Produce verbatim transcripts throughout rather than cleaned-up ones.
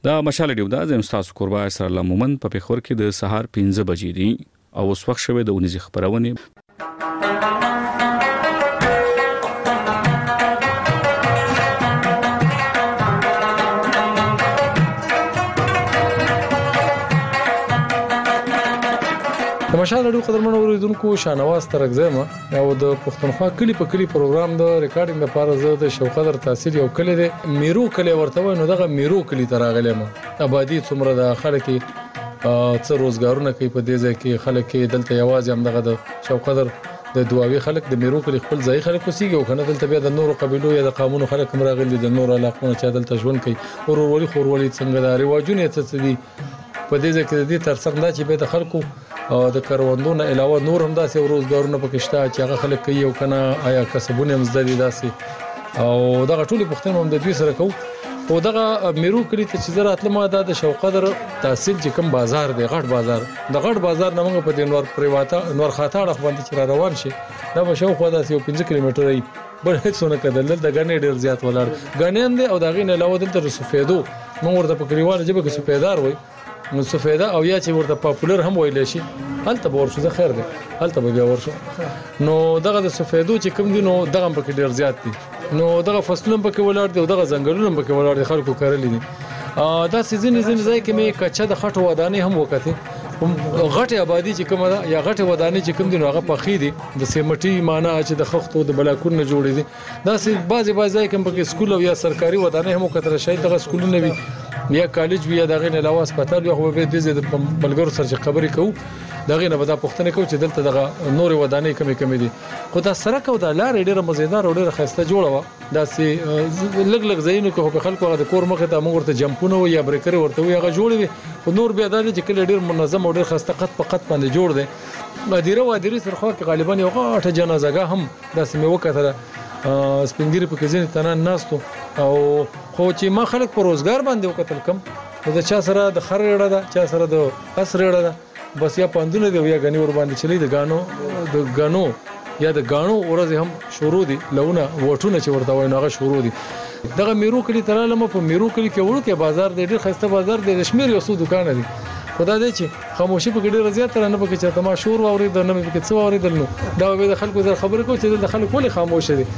دا مشال ډیو دا زم تاسو قربا سره الله مومن په پخور کې د سهار پنځه بجې دي او اوس وخت شوه د اونیز خبرونه د مشال ډیو قدرمن اوریدونکو شانواز ترغزما او د پښتونخوا کلی په کلی پروګرام د ریکارډینګ لپاره زه د شوقدر تحصیل یو کلی دی میرو کلی ورته وای نو دغه میرو کلی تراغلم آبادی څومره د خلک څه روزګارونه کوي په دې ځای کې خلک دلته یوازې هم دغه د شوقدر د دواوی خلک د میرو کلی خپل ځای خلک وسیږي او کنه دلته بیا د نورو قبيلو یا د قانون خلک مراغلي د نورو علاقو چې دلته ژوند کوي ورورولي خورولي څنګه د رواجونه څه دي په دې ځکه د دې ترڅنګ دا چې به د خلکو او د کاروندونو علاوه نور هم داسې روزګارونه پکې شته چې هغه خلک کوي او کنه آیا کسبونه هم زده دي داسې او دغه ټولي پښتنو هم د دوی سره کوو او دغه میرو کلی ته چې زه راتلم دا د شوقدر تحصیل چې کوم بازار دی غټ بازار د غټ بازار نه موږ په دې نور پریواته نور خاطاړه باندې چې روان شي دا به شاوخوا داسې یو پنځه کیلومتر ای بل هیڅ نه کېدل د غنې ډیر زیات ولاړ غنې هم دی او دغه نه علاوه دلته سفیدو موږ ورته په کلیوال جبه کې سفیدار وای نو سفیده او یا چې ورته پاپولر هم ویل شي هلته به ورشو زه خیر دی هلته به بیا ورشو نو دغه د سفیدو چې کوم دي نو دغه پکې ډیر زیات دي نو دغه فصلونه پکې ولاړ دي او دغه ځنګلونه پکې ولاړ دي خلکو کارلې دي دا سیزن سیزن ځای کې مې کچا د خټو ودانې هم وکړه غټه آبادی چې کومه ده یا غټه ودانې چې کوم دي نو هغه پخې دي د سیمټي معنی چې د خښتو د بلاکونو جوړې دي دا سي بعضي بعضي ځای کې پکې سکول او یا سرکاري ودانې هم وکړه شاید دغه سکولونه وي یا کالج وی دغه نه علاوه هسپتال یو خو به د بلګرو سره خبرې کوو دغه نه به دا پښتنه کوي چې دلته دغه نور ودانې کمی کمی دي خو دا سره کو دا لار ډیره مزیدار او ډیره خسته جوړه و دا سي لګ لګ زینو کې په خلکو د کور مخه ته موږ ورته جمپونه یا بریکر ورته وي هغه جوړ وي خو نور بیا دا چې کله ډیر منظم او ډیر خسته قط په قط باندې جوړ دي مدیره و ادري سره خو کې غالبا یو غاټه جنازه هم دا سمې وکړه سپینګری په کې ځین تنان ناستو او خو چې ما خلک په روزګار باندې وکتل کم دا چا سره د خرېړه ده چا سره د اسرېړه ده بس یا پاندونه دی یا غنی ور باندې چلی د غانو د غانو یا د غانو ورځ هم شروع دي لونه وټونه چې ورته وای نو هغه شروع دي دغه میرو کلی ترالم په میرو کلی کې وړو کې بازار دی ډېر خسته بازار دی شمیر یو څو دکان دي خدای دې چې خاموشي په ډېر زیات تر نه پکې چې تما شور واوري د نه پکې څو واوري دل نو دا به د خلکو زر خبرې کو چې د خلکو ولې خاموش دي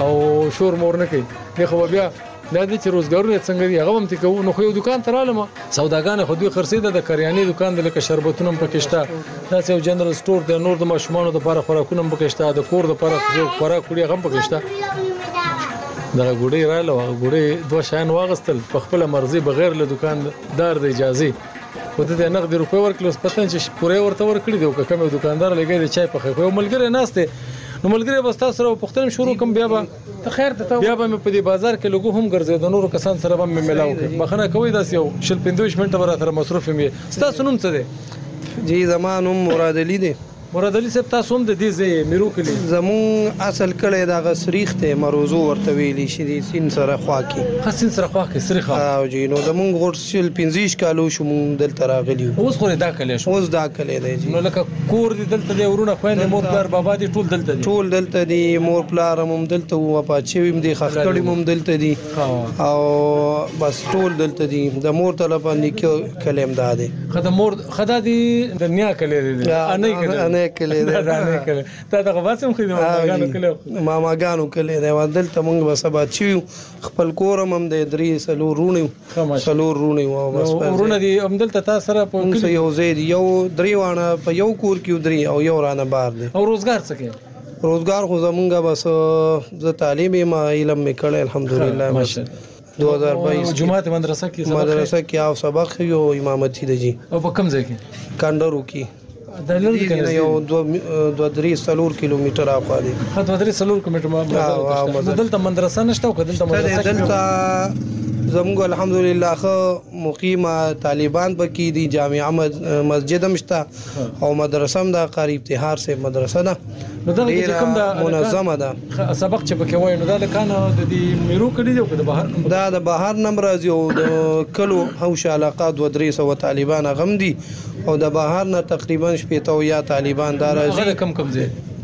او شور مور نه کوي دی خو بیا دا د چې روزګارونه څنګه دی هغه هم تکو نو خو یو دکان ترالم سوداګان خو دوی خرڅې د کریاني دکان د لکه شربتونه پکې شته دا یو جنرال سٹور د نور د ماشومانو لپاره خوراکونه پکې شته د کور لپاره خوراک کړي هم پکې شته دا ګوډي رااله ګوډي دوه شان واغستل په خپل مرزي بغیر له دکاندار د اجازه خو د نقد روپې ورکړل پتن چې پوره ورته ورکړي دی او کوم دکاندار لګي د چای په خو ملګری ناشته نو ملګری بس تاسو سره پښتون شروع کوم بیا به ته خیر ته بیا به په دې بازار کې لګو هم ګرځي د نورو کسان سره به ملاو کړ مخنه کوي داس یو شل پنځه منټه ورته تر مصروف مې تاسو نوم څه دی جی زمانوم مراد علي دی مراد علي صاحب تاسو هم د دې ځای میرو کلی زمون اصل کله دا غسریخ ته مروزو ورته ویلی شي د سین سره خوا کې خاصین سره خوا کې سریخه او جی نو زمون غورسل پنځه کالو شو مون دلته راغلی اوس خو دا کلی شو اوس دا کلی دی نو لکه کور دی دلته دی ورونه خويندې مور پلار بابا دی ټول دلته دی ټول دلته دی مور پلار هم دلته و په چویم دی خخکړی هم دلته دی او بس ټول دلته دی د مور طرف باندې کلم دا دی خدای مور خدای دی د نیا کلی دی انې نه کلی دی نه کلی تا دا واسم خو د ماګانو کلی ماګانو کلی دی ودلته مونږ بس با چیو خپل کورم هم د درې سلو رونی سلو رونی و بس ورونه دی هم دلته تاسو سره په یو زید یو درې وانه په یو کور کې درې او یو رانه بار دی او روزګار څه کوي روزګار خو زمونږ بس ز تعلیم ما علم می کړه الحمدلله ماشاءالله دو هزار بائیس جمعه مدرسه کې مدرسه کې او سبق یو امامتي دی جی او په کوم ځای کې کاندرو کې دلته یو دو دو درې سلور کیلومتر اخوا دی خط درې سلور کیلومتر دلته مدرسه نشته او دلته مدرسه دلته زموږ الحمدلله خو مقیمه طالبان پکې دي جامعه مسجد هم شته او مدرسه هم د قاری ابتهار سه مدرسه ده نو دا کوم دا منظمه ده سبق چې پکې وای نو دا لکانه د دې میرو کړي دی د بهر دا د بهر نمبر راځي او د کلو هوش علاقات و درې سو طالبان غم دي او د بهر نه تقریبا شپږ یا طالبان دا راځي کم کم ځای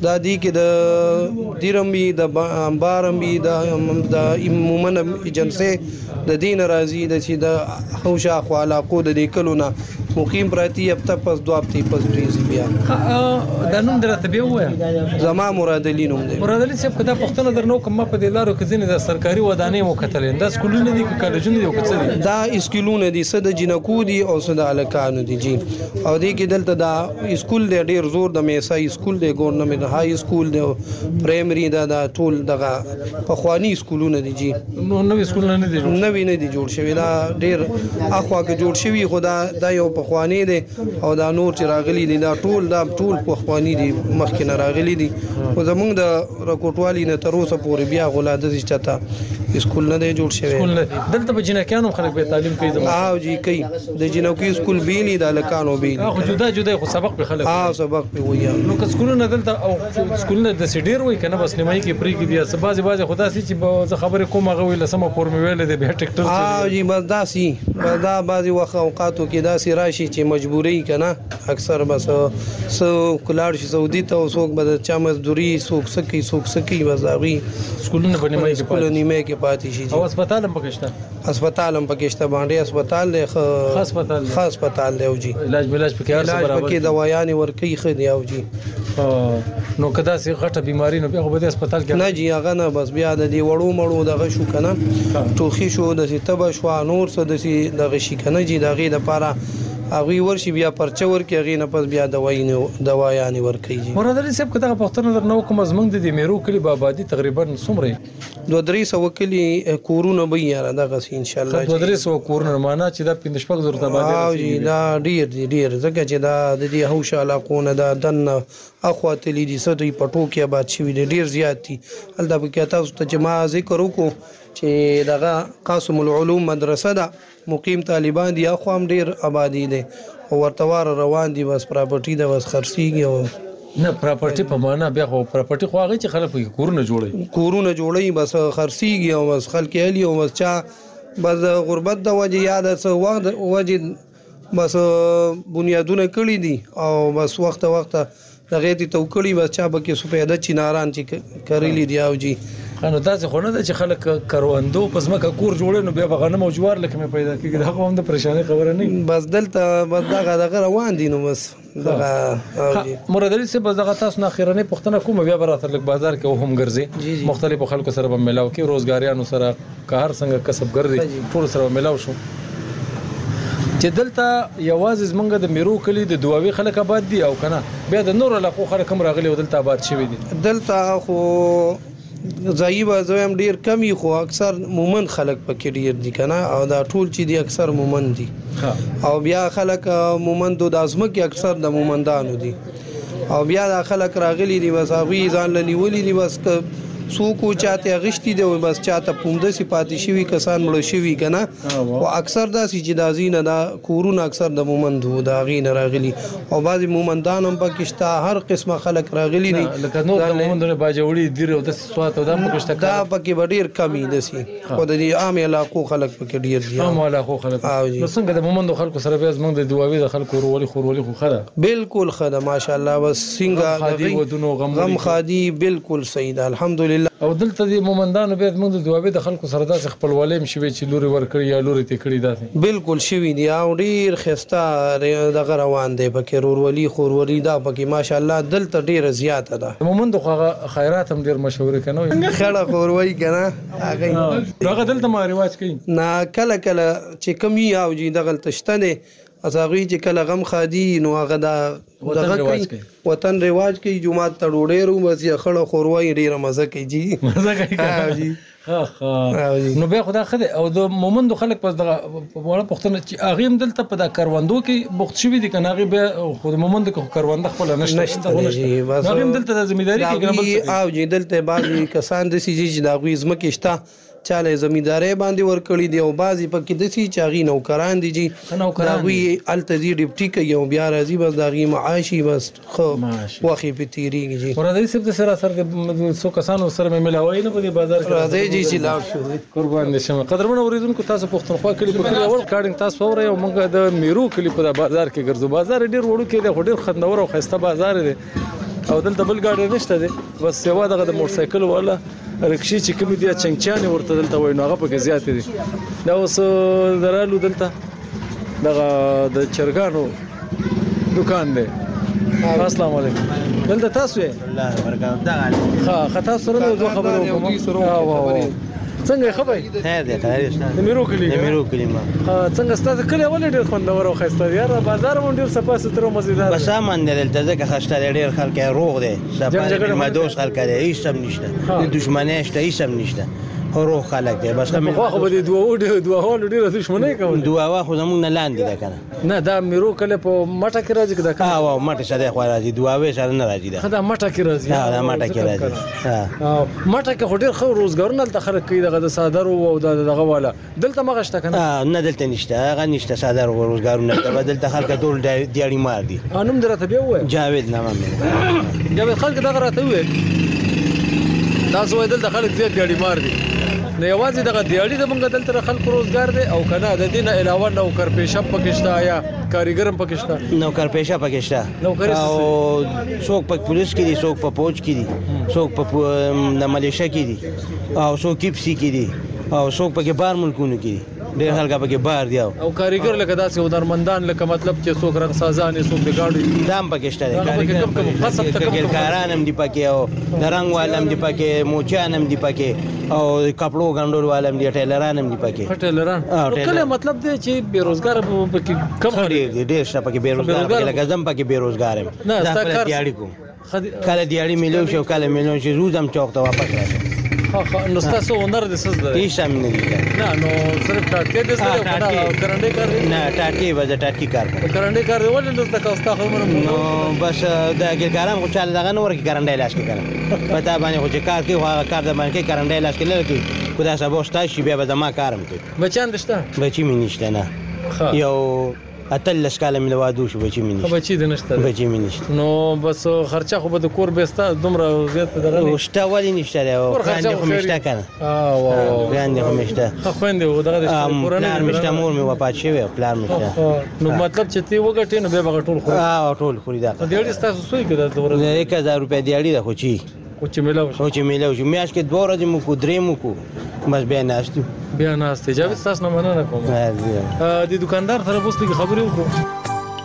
دا دی کې د دیرمبي د امبارمبي د د مومن ایجنسي د دین راضي د چې د خوشا خو علاقو د کلونه مقیم پراتی هفته پس دو هفته پس ریزي بیا دا نوم درته به وایا زما مراد علي نوم دی مراد علي صاحب کدا پښتنه درنو کوم په دې لارو کې ځینې د سرکاري ودانې مو کتلې دا سکولونه دي کالجونه دي او کڅري دا اسکولونه دي صد جنکو دي او صد الکانو دي جی او دې کې دلته دا اسکول دی ډیر زور د میسا اسکول دی ګورنمنت های اسکول دی پرایمري دا د ټول دغه پخوانی اسکولونه دي جی نو نو اسکولونه نه دي نوې نه دي جوړ شوی دا ډیر اخوا کې جوړ شوی خدا دا یو پخوانی دي او دا نور چې راغلي دي دا ټول دا ټول پخوانی دي مخکې نه راغلي دي او زمونږ د رکوټوالي نه تر اوسه پورې بیا غولاده دي چاته اسکول نه دی جوړ شوی اسکول دلته به جنکانو خلک به تعلیم کوي زموږ او جی کوي د جنکو اسکول بیلی د لکانو بیلی خو جدا جدا خو سبق به خلک ها سبق به ویا نو که اسکولونه دلته او اسکولونه د سډیر وای کنه بس نیمای کې پری کې بیا سبازي بازي خدا سي چې خبره کومه غوي لسمه فورم ویل دي به ټیکټر ها جی بس داسي بس دا بعضي وخت اوقاتو کې داسي راشي چې مجبوري کنه اکثر بس سو کلاړ شي سعودي ته څوک به چا مزدوري څوک سکی څوک سکی وزاوي اسکولونه په نیمای کې اسکول نیمه کې پاتې شي او هسپتال هم پکشته هسپتال هم پکشته باندې هسپتال دی خاص هسپتال خاص هسپتال دی او جی علاج بلاج پکې هر څه برابر پکې دوايان ورکي خدي او جی نو کدا سي غټه بيماري نو به په هسپتال کې نه جی هغه نه بس بیا د دې وړو مړو دغه شو کنه ټوخي شو د تبه شو نور څه د دغه شي کنه جی دغه د پاره هغه ورشي بیا پرچا ورکي هغه نه پس بیا دوايي نه دوايان ورکي جی مراد علي صاحب کدا پښتون در نو کوم زمنګ د میرو کلی بابادي تقریبا څومره دوه درې سو کلی کورونه به یاره دغه ان شاء الله دوه درې سو کورونه معنا چې دا پنځه شپږ زره تبادله او جی دا ډیر ډیر ځکه چې دا د دې هوش علاقونه دا دنه اخوا تلې دي سدي پټو کې آباد شوی ډیر زیات دي الدا په کې تاسو ته جما ذکر وکړو چې دغه قاسم العلوم مدرسه ده مقیم طالبان دي اخو هم ډیر آبادی دي او ورتوار روان دي بس پراپرټي د وس خرسيږي او نه پراپرټي په معنا بیا خو پراپرټي خو هغه چې خلک کورونه جوړي کورونه جوړي بس خرسيږي او بس خلک اهلي او بس چا بس غربت د وجه یاد څه وخت وجه بس بنیادونه کړی دي او بس وخت وخت دغه تی توکړی بس چا بکې سپیده چیناران چې کړلی دی او جی نو تاسو خو نه چې خلک کاروندو پس مکه کور جوړې نو بیا بغنه موجوار لکه مې پیدا کیږي دا کوم د پریشانی خبره نه بس دلته بس دغه دغه روان دي نو بس دغه مراد علي صاحب دغه تاسو نه اخیرنه پښتنه کوم بیا براتر لک بازار کې هم ګرځي مختلفو خلکو سره به ملاو کې روزګاریانو سره کار څنګه کسب ګرځي ټول سره ملاو شو چې دلته یوازې زمونږ د میرو کلی د دواوی خلک آباد دي او کنه بیا د نور علاقو خلک هم راغلي او دلته آباد شوي دي دلته خو ځایبه زویم ډیر کمی خو اکثر مومن خلک پکې ډیر دي کنه او دا ټول چې دي اکثر مومن دي او بیا خلک مومن دو د ازمکه اکثر د مومندانو دي او بیا د خلک راغلي دي بس هغه ځان لنیولي دي بس څوک چاته غشتي دی بس چاته پوند سي پاتې شوی کسان مړ شوی کنه او اکثر دا سي جدازینه دا کورونه اکثر د مومند وو دا غین راغلي او بعضي مومندان هم پکشتا هر قسمه خلک راغلي دي لکه نو د مومندونه باجوړي دی او د سوات او د پکشتا دا پکې ډیر کمی دي سي خو د عام علاقو خلک پکې ډیر دي عام علاقو خلک نو څنګه د مومندو خلکو سره به زمونږ د دواوی د خلکو ورولي خورولي خو خره بالکل خره ماشاءالله بس څنګه غم خادي بالکل سید الحمدلله او دلته د مومندانو به موږ د دواوی د خلکو سره داسې خپل ولیم شوي چې لوري ورکړي یا لوري ته کړی داسې بالکل شوي دي او ډیر خسته د روان دی پکې رورولي خورولي دا پکې ماشاءالله دلته ډیر زیاته ده مومند خو خیرات هم ډیر مشهور کنه خړه خوروي کنه هغه هغه دلته ما رواج کوي نا کله کله چې کمی او جی دغه تشتنه ازاغي چې کله غم خادي نو هغه دا دغه کوي وطن رواج کوي جمعه ته ډوډۍ رو بس یا خړه خوروي ډیره مزه کوي جی مزه کوي جی ها ها نو به خدا خده او د مومندو خلک پس دغه وړه پښتنه چې اغه هم دلته په دا کاروندو کې بوخت شوی دي کنه اغه به خود مومند کو کارونده خپل نشته نشته اغه هم دلته د ځمیداری کې کنه او جی دلته بعضی کسان د سي چې دا غوي زمکه شته چاله زمینداري باندې ورکړي دي او بعضی پکې د سي چاغي نوکران دي جی نوکران التزي ډیپټي کوي او بیا راځي بس داغي معاشي بس خو واخي په تیریږي جی ورته سب د سره سره سو کسانو سره ملاوي نه په بازار کې راځي جی چې لاړ شو قربان دي شم قدرمن اوریدونکو تاسو پښتونخوا کلی په کلی اول کارډینګ تاسو وره او موږ د میرو کلی په بازار کې ګرځو بازار ډیر وړو کې د هډیر خندور او خسته بازار دی او دلته بل ګاډي نشته دی بس یو دغه د موټر سایکل والا رکشي چې کوم دي چنګچانې ورته دلته وای نو هغه پکې زیات دي دا اوس درالو دلته دغه د چرګانو دکان دی السلام علیکم دلته تاسو یې الله برکات دا ها خطا سره دوه خبرو کوم څنګه خبرې خیر دی خیر دی د میرو کلی د میرو کلی ما څنګه ستاسو کلی ولې ډېر خوندور او ښایسته دی یاره بازار مونږ ډېر صفا ستر او مزیدار بس امن دی دلته ځکه خسته ډېر خلک روغ دی صفا مدوس خلک دی هیڅ هم نشته دښمنۍ شته هیڅ هم نشته روغ خلک دی بس هم خو به د دوه دوه هول ډېر دښمنۍ کوي دوه خو زمونږ نه لاندې ده کنه نه دا میرو کلی په مټه کې راځي که دا ها او مټه سره خو راځي دوه سره نه راځي دا دا مټه کې راځي ها دا مټه کې راځي ها مټه کې خو ډېر ښه روزګارونه دلته خلک کوي دغه د صادرو او دغه والا دلته مغه شته کنه نه دلته نشته هغه نشته صادر او روزګارونه دلته دلته خلک ټول دیاړي مار دي انم درته بیا وای جاوید نامه مې جاوید خلک دغه راته وای تاسو وای دلته خلک زیات دیاړي مار دي نه یوازې دغه دیاړي د مونږ دلته خلک روزګار دي او کنه د دین علاوه نوکر پیشه پکشتا یا کاریګرم پکشتا نوکر پیشه پکشتا نوکر او څوک په پولیس کې دي څوک په فوج کې دي څوک په د ملیشه کې دي او څوک کیپسی کې دي او څوک په بار ملکونو کې دي ډېر خلک په بار دی او کاریګر لکه داسې هنرمندان لکه مطلب چې څوک رنګ سازان څوک د گاډي دام پکشتا دي کاریګر کاران هم دي پکې او درنګ والم دي پکې موچان هم دي پکې او کپړو ګندول والم دي ټیلران هم دي پکې ټیلران کله مطلب دی چې بیروزګار پکې کم خړي ډېر شپه پکې بیروزګار لکه زم پکې بیروزګار هم نه دا دیاړي کوم کله دیاړي ملو شو کله ملو شي روزم چوک ته واپس راځي ها نو تاسو هنر د سز ده هیڅ هم نه دي نه نو صرف ټاټکې د سره کرنډي کار نه ټاټکې وځه ټاټکې کار کرنډي کار ولې د تاسو خبره نو بس د ګرګارم خو چاله دغه نور کې کرنډي لاس کې کنه پتا باندې خو چې کار کوي هغه کار د باندې کرنډي لاس کې لري خدا سبا شته شي بیا به ما کارم کوي بچان دشته بچی مې نشته نه یو اتلس کاله مې وادو شو بچی مې نشته بچی د نشته بچی مې نشته نو بس خرچه خو به د کور بهستا دومره زیات درغلی وشته ولی نشته او خاندې خو مشته کنه اه واو خاندې خو مشته خو خاندې و دغه د پلان مشته مور مې وفات شوی پلان مشته نو مطلب چې تی وګټې نو به بغه ټول خو اه ټول خوري دا دیاړي تاسو سوې کړه د ورځې یک هزار روپۍ دیاړي ده خو چی خو چې ملاو خو چې ملاو شو میاش کې دوه ورځې مو کو درې مو کو بس بیا ناشتو بیا ناشته جاوید تاسو نه مننه کوم د دکاندار سره اوس لږ خبرې وکړو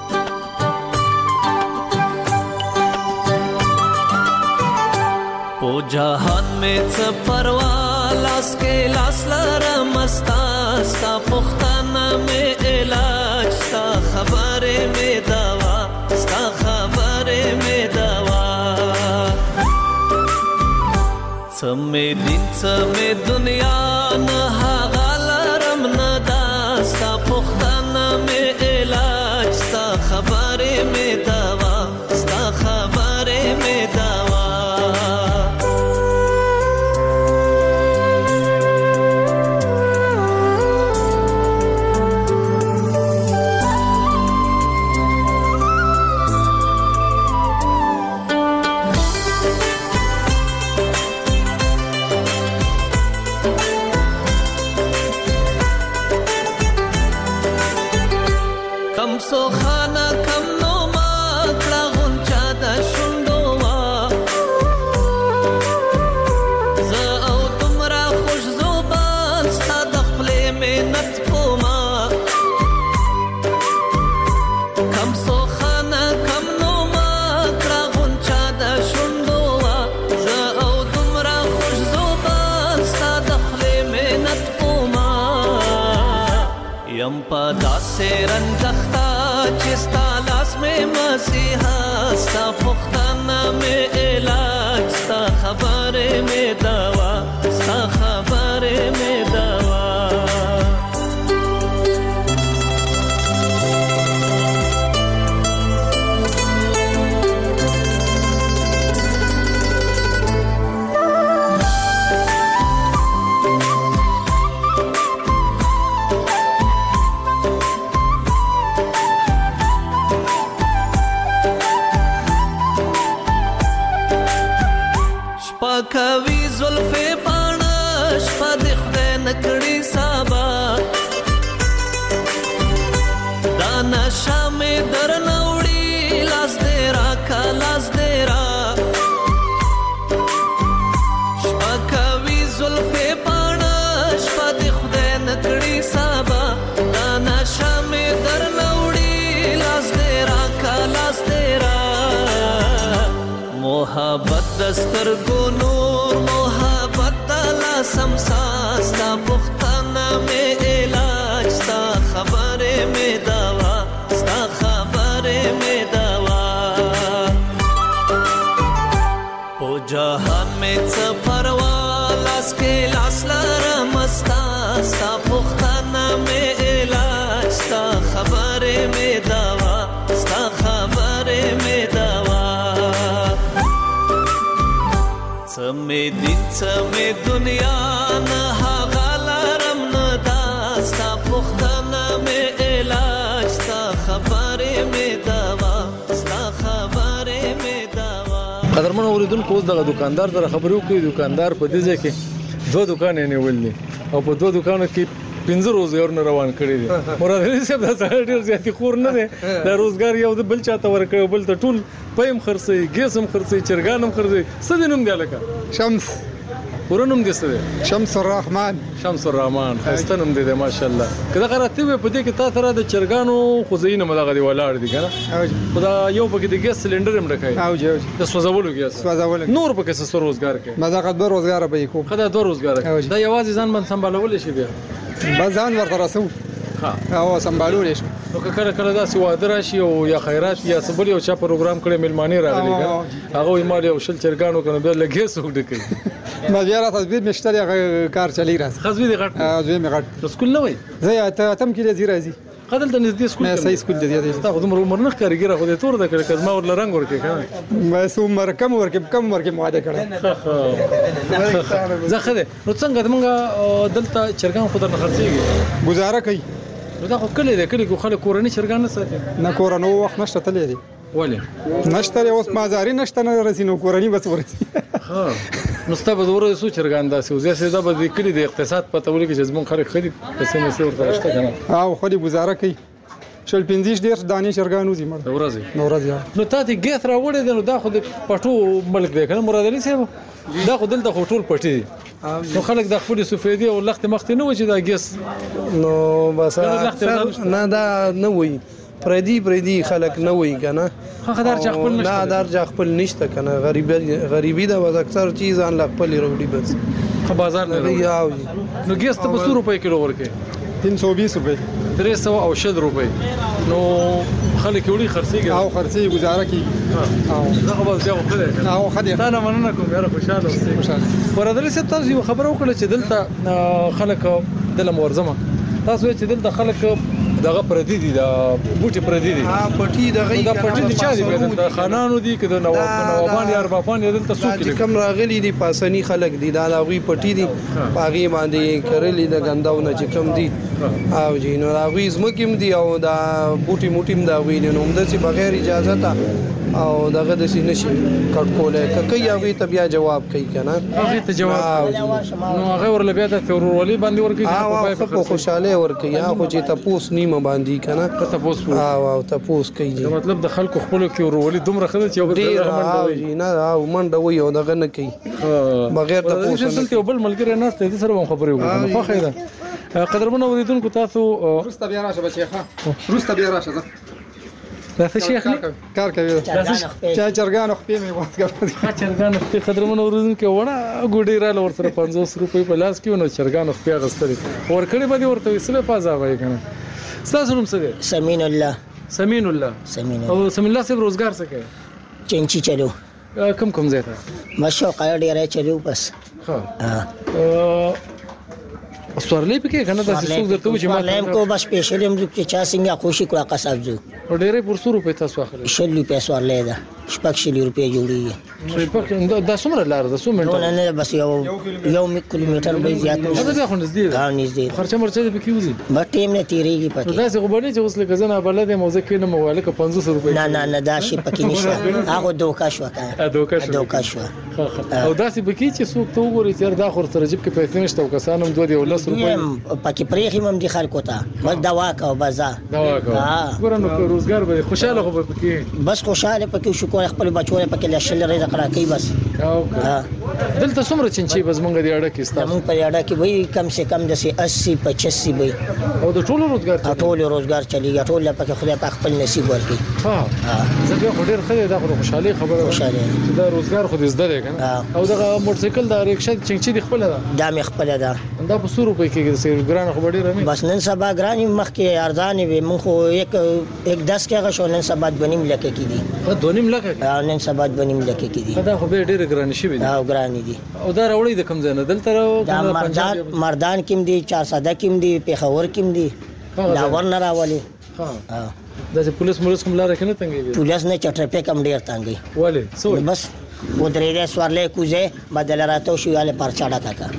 او جهان میں څه پروا لاس کې لاس لرم مستا ستا پختانه مې علاج ستا خبره مې دوا ستا خبره مې دوا څه مې دین څه مې دنیا نه هغه لرم نه دا ستا پختانه مې علاج ستا خبره مې دوا ستا خبره مې دوا سو خانه کم نو ما کړه غونچا د شونډو وا زه او تمرا خوش زوبان ستا د خپلې محنت کوما کم سو خانه کم نو ما کړه غونچا د شونډو وا زه او تمرا خوش زوبان ستا د خپلې محنت کوما یم په داسې رنځخته چستا لاس میں مسیحا ستا پختانہ میں علاج ستا خبر میں دوا ستا خبر میں دوا کوي زلفې پاڼه شپه د خدای نکړي سابا دا نشه مې در نوړي لاس دې راکا لاس دې را محبت دستر کو نور محبت دلا سمسا ستا پختانا میں علاج ستا خبر میں دوا ستا خبر میں دوا او جہان میں سفروا لاس کے لاس لرمستا ستا پختانا میں علاج ستا خبر میں دوا ستا خبر میں دوا سمے دن سمے دنیا نہ غالرم نہ داستا پختانا میں علاج ستا خبر میں دوا ستا خبر میں دوا. قدرمن اوریدونکو اوس دغه دکاندار سره خبرو کوي. دکاندار په دې ځای کې دوه دکان یې نیولې او په دوه دکانو کې پنځه روزګارونه روان کړي دي. مراد علي صاحب دا سره ډیر زیاتې خور نه دی. دا روزګار یو د بل چاته ورکړي بل ته ټول پیم خرڅي ګیس هم خرڅي چرګان هم خرڅي. څه دې نوم دی لکه؟ شمس. ورنوم دې څه دی؟ شمس الرحمن. شمس الرحمن. خسته نوم دی ماشاءالله. کله غراته وي په دې کې تا سره د چرګانو خوځینه مدغه دی ولاړ دي کنه. خدا یو پکې د ګیس سلندر هم راکای. او جو د سوځولو ګیس. سوځولو. نور پکې څه روزګار کوي؟ مدغه د روزګار به کوم. خدا د روزګار. دا یوازې ځان باندې سمبالول شي بیا. بازان ورته رسو ها او سمبالول شي. نو کله کله دا سی واده راشي او یا خیرات یا سبل یو چا پروګرام کړي ملمانی راغلي کنه هغه یې مال یو شل چرګانو کنه بیا لګي سوق ډکې ما بیا را تدبیر مشتری کار چلی راځي خزوی دی غټ ا دوی می غټ سکول نه وای زه ته تم کې دی راځي قدل ته نږدې سکول نه صحیح سکول دی دی تاسو عمر عمر نه کاریګر خو دې تور د کړه کزما ور لرنګ ورکې کنه ما سو مر کم ورکې کم ورکې مواده کړه زه خده نو څنګه موږ دلته چرګان خو درنه خرڅيږي گزاره کوي. نو دا خو کله دې کله کو خلک کورنۍ چرګان نه ساتي نه کورنۍ وخت نشته تللی دی ولې نشته اوس مازاری نشته نه رسینو کورنۍ بس ورته ها نو ستاسو د ورته سو چرګان داسې او زه دا به کلی د اقتصاد په تولید کې زمون خلک خرید پسې نه سور ترشته کنه او خو دې گزاره کوي شل پنځه ډیر دانې چرګان وزي مړ ورځي ورځي نو ته دې ګیث راوړې نو دا خو د پټو ملک دی کنه مراد علي صاحب دا خو دلته خو ټول پټي دي نو خلک د خپل سفیدی او لخت مخته نه و چې دا ګیس نو بس نه دا نه وي پردي پردي خلک نه وي کنه خدار چ خپل نشته نه دار چ خپل نشته کنه غریبي غریبي دا وز اکثر چیز ان خپل وروړي بس خو بازار نه یاو نو ګیس ته په ستو روپے کیلو ورکه تین سو بیس روپے درې سو او شل روپے نو خلک وړي خرڅيږي او خرڅي گزاره کی او دا خو بس یو خدای او خدای تا نه مننه کوم یاره خوشاله اوسئ خوشاله ورادري ست تاسو یو خبر وکړه چې دلته خلک دلته ورزمه تاسو چې دلته خلک دغه پردي دي دا بوټي پردي دي ها پټي دغه دا پټي دي چا دي د خانانو دي کده نواب نوابان یا اربابان یا دلته سوق دي کم راغلي دي پاسني خلک دي دا لاوي پټي دي باغي باندې کړلې د غنداونه چې کم دي او جی نو راوي زمکم دي او دا بوټي موټیم دا وی نو هم د بغیر اجازه تا او دغه د سینې نشي کټ کوله ککې یاوي ته بیا جواب کوي کنه هغه ته جواب نو هغه ورل بیا د ورولي باندې ورکي په خوشاله ورکي یا خو چې تاسو نیمه باندې کنه تاسو او او تاسو کوي مطلب د خلکو خپل کې ورولي دومره خدای چې یو بل نه او منډه وي او دغه نه کوي بغیر د پوسټ دلته بل ملګری نه ستې سره خبرې وکړو خو خیره قدرمن اوریدونکو تاسو روسته بیا راشه بچیخه روسته بیا راشه دا څه شیخ کار کوي چا چرګان خپې مې وخت کوي ها چرګان خپې قدرمن اوریدونکو وړه ګوډی را لور سره پنځوس روپۍ په لاس کې نو چرګان خپې غستري ور کړی باندې ورته وسله پازا وای کنه تاسو نوم څه دی؟ سمین الله. سمین الله. سمین الله. او سمین الله صاحب روزګار څه کوي؟ چنچی چلو. کم کم ځای ته؟ مشو قاعده ډیره چلو بس. ها. سوارلې پکې کنه د څه درته و چې ما لم کو بس سپیشل هم چې چا څنګه خوشي کړه قصاب زو ډېرې پر څو روپے تاسو اخلي شل روپے سوارلې ده شپږ شل روپے جوړیږي شپږ دا څومره لار ده څو منټه نه نه بس یو یو کیلومتر به زیات نه دا خو نږدې دا نږدې خرچه مرچه پکې وځي با ټیم نه تیریږي پته دا څه غوړي چې اوس لکه زنه بلد موزه کې نه مواله ک پنځوس روپے نه نه نه دا شي پکې نشته هغه دوکا شو کا دوکا شو دوکا شو او دا سي پکې چې څوک ته وګوري چې دا خور سره جيب کې پیسې نشته او کسانم دوه دی ولس روپے پکې پرېخي مم دي خلکو ته بس دوا کا او بازا دوا کا ګورنه روزګار به خوشاله خو پکې بس خوشاله پکې شکر خپل بچو پکې لشل رزق تکړه کوي بس. دلته څومره چنچي بس مونږ دی اړه کې ستاسو زموږ په اړه کې وای کم سے کم د اسی پچاسی وای او د ټولو روزګار ټول روزګار چلیږي ټول په خدای په خپل نصیب ورکړي. ها زه به خو ډیر خیر دا خو خوشحالي خبره خوشحالي دا روزګار خو دې زده دی کنه او دا موټر سایکل دا ریکشا چنچي دی خپل دا دا مې خپل دا دا په څو روپۍ کې د ګران خو ډیر نه بس نن سبا ګران مخکې ارزان وي مونږ خو یک یک دس کې غشو نن سبا بنیم لکه کې دي دونیم لکه نن سبا بنیم لکه کې دي دا خو به ډیر ګران شي وي دا ګران دي او دا راوړی د کم ځای نه دلته دا مردان مردان کېم دي چار ساده کېم دي پیښور کېم دي لاور نه راولي. ها دا چې پولیس مولس کوم لار کې نه تنګي پولیس نه چټر په کم ډیر تنګي ولی سو بس و درې سوارلې کوزه بدل راته شو یاله پرچاډه کاکا.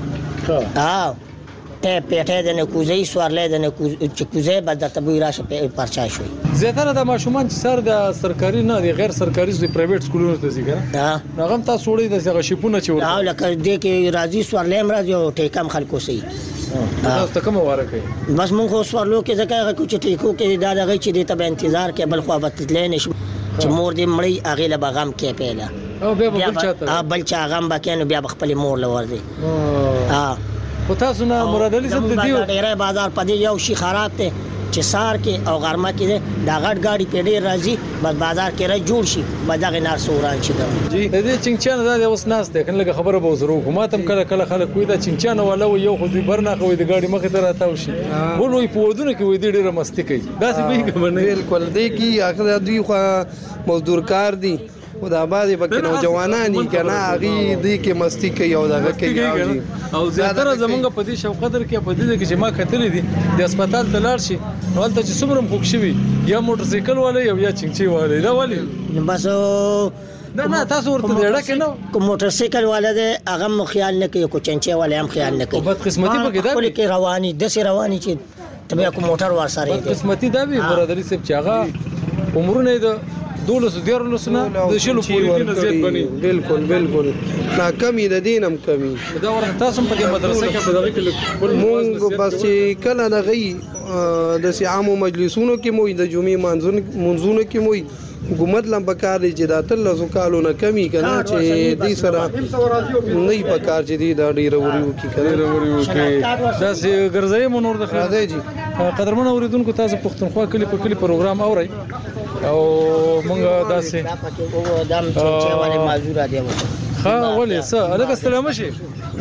ها ته پیټه د نه کوزه سوارلې د نه کوزه بدل تبوی راشه پرچا شوی. زیاتره د ماشومان چې سر د سرکاري نه دی غیر سرکاري د پرایویټ سکولونو ته ځي کنه ها هغه تاسو وړي د څنګه شپونه چور او لکه دې کې راځي سوارلې مراد یو ټیکم خلکو سي تاسو ته کوم واره کوي بس مونږ خو سوارلو کې ځکه کوچ ټیکو کې دا دغه چې دې ته انتظار کې بل خو بتلې نشو چې مور دې مړی هغه له بغام کې پیله او بیا بل چاته ها بل چا غم بکینو بیا خپل مور لور دي. ها خو تاسو نه مراد علي صاحب د دیو ډیره بازار پدې یو شي خراب ته چې سار کې او غرمه کې دا غټ گاډي په ډیر راځي بس بازار کې را جوړ شي بدغه نار سوران شي. جی د دې چنچان دا اوس ناس ته کنه خبره به وزرو حکومت هم کله کله خلک وي دا چنچان ولا یو خو دې برنه خو د گاډي مخه ته راته وشي ولوي په ودونه کې وي ډیره مستی کوي دا څه به کوم نه بالکل دې کې اخر دوی خو مزدور کار دي او دا بعضی پکې نوجوانانی کنه هغه دې کې مستی کوي او دا کوي او زیاتره زمونږ په دې شوق قدر کې په دې کې چې ما کتلې دي د هسپتال ته لاړ شي ولته چې څومره خوښ شي یا موټر سایکل والے یا چنچي والے دا والي بس نه نه تاسو ورته ډېر کې نو کوم موټر سایکل والے دې هغه مو خیال نه کوي کو چنچي والے هم خیال نه کوي بد قسمتي پکې دا خپل کې رواني د سي رواني چې تبه کوم موټر ور سره دي قسمتي دا به برادری صاحب چې هغه عمرونه د دولس دیر لسنه د شلو پوری نه زیات بني بالکل بالکل نا کمی د دینم کمی دا ورته تاسو په دې مدرسې کې په دغه کې مونږ بس چې کله د غي د سیامو مجلسونو کې مو د جمعې منځونو کې مو حکومت لم پکار دي چې دا تل لزو کالو نه کمی کنه چې دې سره نه پکار چې دې دا ډیر وریو کې کنه وریو کې دا سي ګرځي مونږ د راځي جی قدرمن اوریدونکو تاسو پښتونخوا کلی په کلی پروګرام اوري او مونږ داسې دام چې والے معذور دي ها ولې څه الګ السلام شي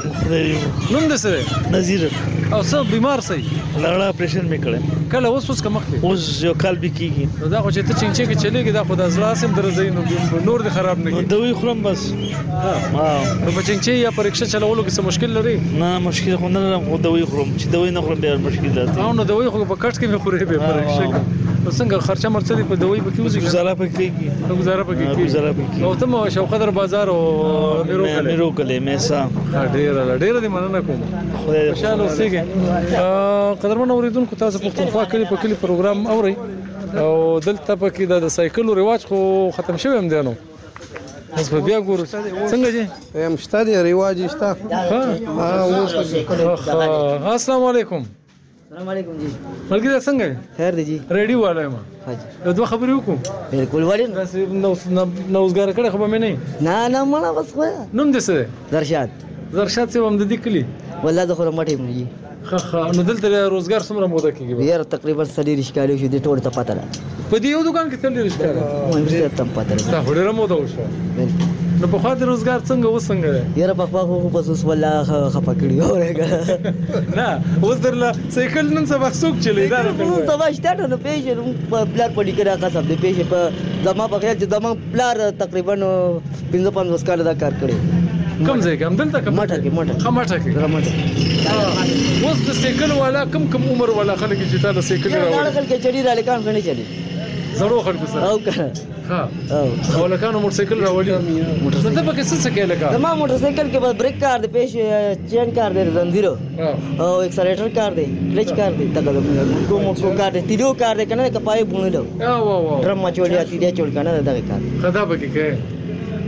نوم دې سره نذیر او څه بیمار سي لړا اپریشن مې کړم کله اوس اوس کوم وخت اوس یو کال به کیږي دا خو چې ته چنچي کې چلےږي دا خو د ځلاسم درځي نور دې خراب نه کیږي دوی خورم بس ها نو په چنچي یا پریکشا چلولو کې څه مشکل لري نه مشکل خو نه لرم خو دوی خورم چې دوی نه خورم ډیر مشکل ده او نو دوی خو په کټ کې مې خوري به پریکشا څنګه خرچه مرچه په دوی په کیږي گزاره پکې گزاره پکې گزاره پکې او ته مو شوقدر بازار او میرو کله میرو کله مېسا ډیر ډیر دې مننه کوم خوشاله اوسېږي قدرمن اوریدونکو تاسو پښتونخوا کلی په کلی پروګرام اوري او دلته پکې د سایکل رواج خو ختم شوی هم دی نو اوس په بیا ګورو څنګه جی هم شته دی رواج شته ها السلام علیکم السلام علیکم جی ملګری څنګه خیر دی جی ریډیو والا ما حاجی دوه خبرې وکړو بالکل وړي نو نو اوسګار کړه خو به نه نه نه مړه بس خو نوم دې څه درشاد درشاد څه هم د دې کلی والله د خو مټې مې خه خه نو دلته روزګار څومره موده کېږي یاره تقریبا سړي رښکالي شو دي ټول ته پته ده په دې یو دکان کې تل رښکالي مې څه تم پته ده دا ډېره موده وشو نو په خوا د روزګار څنګه وسنګ یاره په خوا خو په اوس والله خپه کړی اورګه نه اوس درله سایکل نن سبا څوک چلی دا نو سبا شته نو پېښه په بلار پډی کې راځه سب دې پېښه په زما په خیال چې زما بلار تقریبا پنځه پنځه کال دا کار کړی کم ځای کې هم دلته کوم ماټه کې ماټه خماټه کې ماټه اوس د سایکل والا کم کم عمر والا خلک چې تا د سایکل راوړي خلک چړي را لکان غني چلی زړو خلکو سره او کنه ها او لکانو موټر سایکل راوړي موټر سایکل په کې څه کې لگا زما موټر سایکل کې بس بریک کار دی پېښ چین کار دی زنجیرو او ایکسلریټر کار دی کلچ کار دی تګ کوم موټر کار دی تیرو کار دی کنه کپای بونلو او او ډرم ما چولیا تیریا چول کنه دغه کار خدا به کې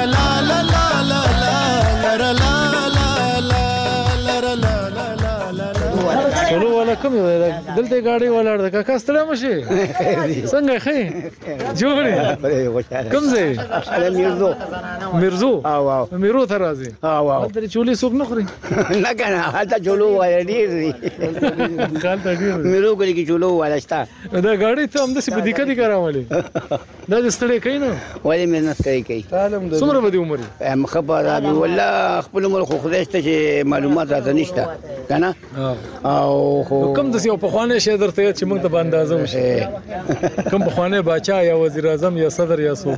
لره لا لا لا لا لا لره لا لا لا لره لا لا لا چلو والا کوم دی دلته گاډي ولاړ د کاکا ستړی مشي څنګه خې جوړې کوم ځای میرزو میرزو او او میرو ته راځي او او درې چولې څوک نه خوري نه کنه حالت چولو وای ډیر دی خالته ډیر میرو کولی کی چولو ولستا دا گاډي ته هم د څه بدی کدي کاراولې دا د ستړی کین ولی مهنت کوي کوي څومره بدی عمر مخبر ابي والله خپل عمر خو خدای ته معلومات راته نشته کنه او کوم د یو په خوانه شه درته چې موږ ته باندازه وشي کوم په خوانه باچا یا وزیر اعظم یا صدر یا سو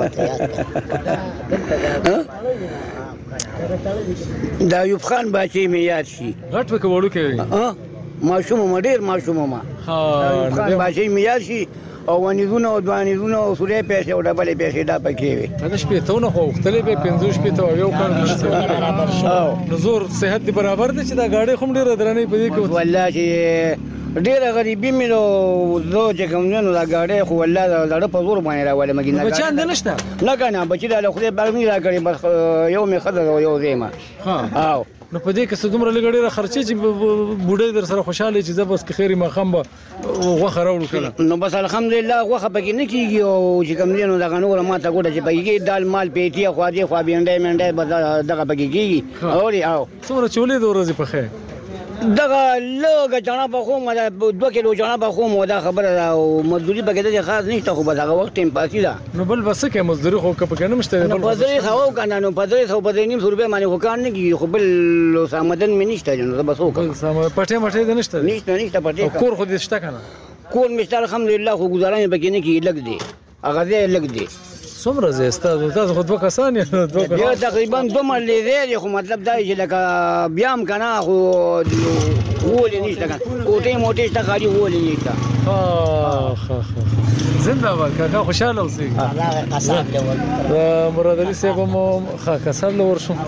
دا ایوب خان باچې مې یاد شي غټ په وړو کې ها ماشوم مډیر ماشوم ما ها ایوب خان باچې مې یاد شي او ونیزونه او دوانیزونه او سورې پیسې او ډبلې پیسې دا پکې وي دا شپې ته نه خو وختلې به پنځه شپې ته یو کار برابر شو نزور صحت دی برابر دي چې دا گاډي خو ډیره درنې پدې کې والله چې ډیره غریبي مې نو زه چې کوم نه دا گاډي خو والله دا په زور باندې راولې مګینه بچان دې نشته نه کنه بچی دا خو دې باغ نه راکړي بس یو مې خدای یو زېما ها او نو په دې کې څه دومره لګړې خرچې چې بوډۍ در سره خوشاله چې زبس کې خیري مخم به غوخه راوړو کړه نو بس الحمدلله غوخه پکې نه کیږي او چې کوم دې نو دغه نور ماته ګوډه چې پکې دال مال پیټي خو دې خو بینډې منډې دغه پکې کیږي اوري او څومره چولې د ورځې په خیر دغه لوګه جنا په خو ما دوه کیلو جنا په خو مو دا خبره او مزدوري پکې د خاص نشته خو به دغه وخت ټیم پاتې ده نو بل بس کې مزدوري خو کپ کې نه مشته بل مزدوري خو کنه نو په درې سو په دې نیم سو روپے باندې خو کار نه کیږي خو بل سامدن مې نشته نو بس وکړه سامدن پټه مټه ده نشته نشته نشته پټه کور خو دې شته کنه کور مې الحمدلله خو گزارانه پکې نه کیږي لګ دي هغه دې لګ دي څومره زه استاد تاسو خو دوه کسان یې دوه کسان تقریبا دوه ملي دی خو مطلب دا چې لکه بیا هم کنه خو ولې نشته کنه کوټه موټه شته خالي ولې نشته ها ها زنده باد کاکا خوشاله اوسئ الله قصاب له ور مراد علي صاحب مو ښه قصاب له ور شو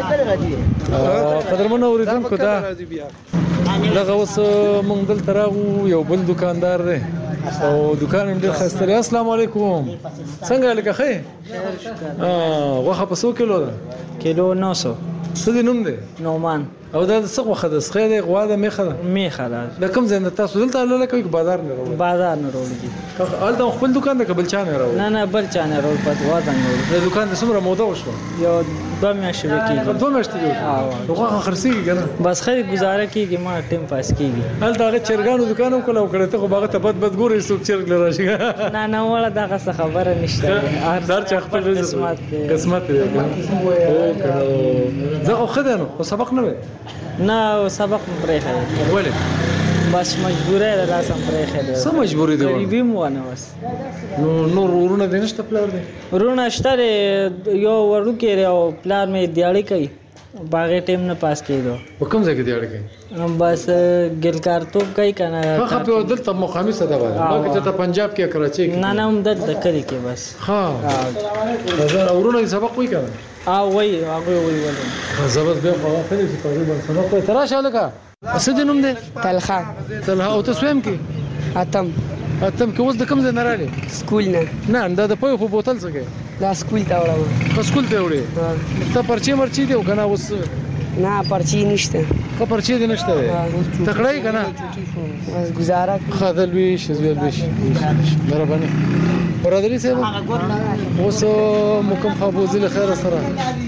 قدرمن اوریدونکو دا دغه اوس مونږ دلته راغو یو بل دکاندار دی او دکان هم ډېر ښایسته دی السلام علیکم څنګه لکه ښه غوښه په څو کیلو ده کیلو نو سو څه دی نوم دی نومان او دا څه غوښه ده سخی دی غوا ده میخه ده میخه ده د کوم ځای نه تاسو دلته لاله کوي بازار نه راوړي بازار نه راوړي هلته خپل دکان ده که بل چا نه راوړي نه نه بل چا نه راوړي په غوا ده نه راوړي د دکان د څومره موده وشوه یو دوه میاشتې کېږي دوه میاشتې کېږي غوښه خرڅېږي که نه بس خیر گزاره کېږي ما ټیم پاس کېږي هلته هغه چرګانو دکان هم کله وکړی ته خو به هغه ته بد بد ګورې څوک چرګ له راشي نه نه وړه دغه څه خبره نشته هر چا خپل قسمت قسمت دی زه خو ښه دی نو خو سبق نه وی نه سبق مې پرېښی ولې بس مجبوری ده داسې هم پرېښی دی څه مجبوري دی غریبي م ونه بس نو نور ورونه دې نشته پلار دی ورونه شته دی یو وړوکی دی او پلار مې دیاړي کوي باغې ټیم نه پاس کېدو په کوم ځای کې دیاړي کوي بس ګلکارتوب کوي که نه ښه ښه په دلته مقامي سطح باندې باقي چې ته پنجاب کې کراچۍ کې نه نه هم دلته کلي کې بس ښه ورونه دې سبق وایي که نه او وایي هغوی وایي ولې زه بس بیا خو هغه ښه دی چې تقریبا سبق وایي ته راشه هلکه څه دې نوم دی طلحه طلحه او ته سویم کې اتم اتم کې اوس د کوم ځای نه رالې سکول نه نه دا د پویو په بوتل څه کوي دا سکول ته وړم ښه سکول ته وړې ستا پرچې مرچې دی او که نه اوس نه پرچې نشته ښه پرچې دې نشته دی تکړه یې که نه بس ګزاره ښه د لویش زوی لویش مهرباني برادري صاحب اوس مو کوم خوا بوځي له خیره سره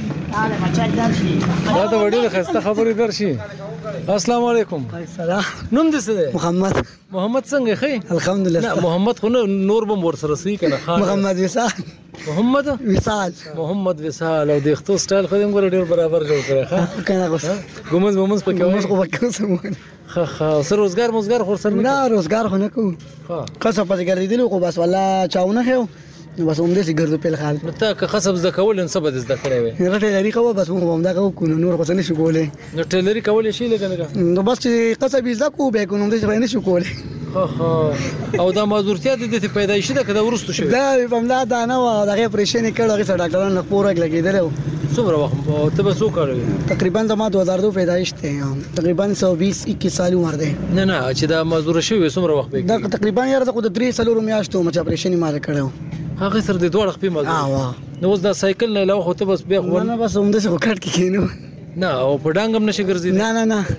دا د وړې د ښایسته خبرې درشي السلام علیکم سلام نوم دې څه دی محمد محمد څنګه ښه الحمدلله نه محمد خو نور به م ورسره صحیح که نه محمد وصال محمد وصال محمد وصال او د اختو سټایل خو دې هم ګوره ډېر برابر جوړ کړی ښه کنه غوښ ګمز ومز پکې ګمز خو پکې اوس هم ښه ښه څه روزګار موزګار خو ورسره نه روزګار خو نه کوو ښه قصب پسې ګرځېدلي خو بس والله چاونه ښیو بس همداسې ګرځو پیل خال نو ته که قصب زده کول نو څه به دې زده کړی وې هغه ټیلري کوه بس موږ همدغه وکړو نو نور خو څه نشو کولی نو ټیلري کولی شي لږه لږه نو بس چې قصب یې زده کړو بیا که نو همداسې خو یې نشو کولی ښه ښه او دا معذورتیا د دې پیدایشي ده که دا وروستو شوې دا په همدا دا نه وه د هغې اپریشن یې کړ هغې سره ډاکټران نه پورک لګېدلی و څومره وخت ته به څو کاله وې تقریبا زما دو هزار دو پیدایش دی تقریبا سو بیس اکیس سال عمر دی نه نه چې دا معذوره شوې څومره وخت به دا تقریبا یاره زه خو د درې څلورو میاشتو مچ اپریشن یې ماته کړی و هغې سره د دواړه خپې معذور نو اوس دا سایکل نه علاوه خو ته بس بیا خو نه بس هم د څه کټ کې کینو نه او په ډانګ هم نشي ګرځي نه نه نه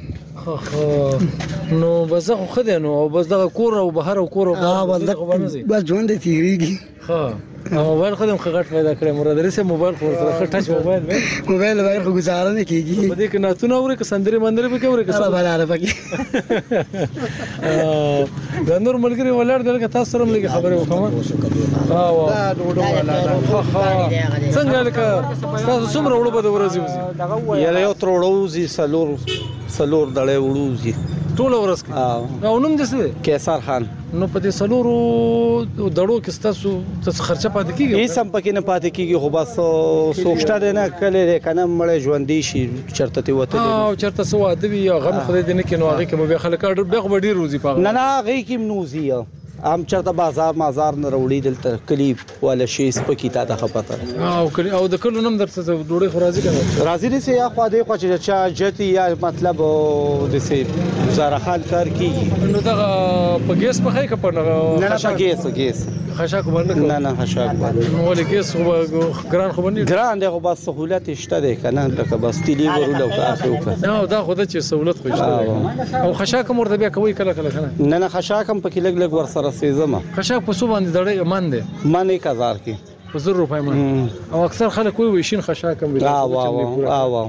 نو بس خو خدای نو او بس دغه کور او بهر او کور او بس ژوند دې تیریږي ها موبایل خدای مخ غټ پیدا کړی مراد رسې موبایل خو سره ټچ موبایل مې موبایل باندې خو گزاره نه کیږي په دې کې نه تو نو اورې ک سندري مندري به کې اورې ک سره بلاره پکې دا نور ملګری ولر دلته تاسو سره ملګری خبرې وکم ها وا دا ډوډو ولا څنګه لکه تاسو څومره وړو به ورځي وځي یاره یو تروړو زی سلور سلور دړې وړو زی ټول ورځ کې او نوم دې څه کیسر خان نو په دې سلورو دړو کې تاسو څه خرچه پاتې کیږي هیڅ هم پکې نه پاتې کیږي خو بس سوچته نه کله کنه مړ ژوندې شي چرته تی وته او چرته سو ادبي غم خدای دې نه کینو هغه کې به خلک ډېر به ډېر روزي پاغه نه نه هغه کې نوزي ام چرته بازار مازار نه وروړي دلته کلی ولا شي سپکی تا ته خپته او کلی او د کلو نم درته ډوړې خو راځي کنه راځي دې یا خو دې خو چې چا جتی یا مطلب د سي زاره خال کار کیږي نو دا په ګیس په خای کپن نه نه په ګیس ګیس خشاک باندې نه نه خشاک باندې نو ولې ګیس خو ګران خو باندې ګران دی خو بس سہولت شته دی کنه لکه بس تیلی ورول او کافي وکړه نه دا خو د چې سہولت خو شته او خشاک مرته بیا کوي کله کله کنه نه نه خشاک هم پکې لګ لګ ور سره سیزما خشاک په سو باندې دړې مان دی مان یک هزار کې په زر روپۍ مان او اکثر خلک وایي وشین خشاک هم وا وا وا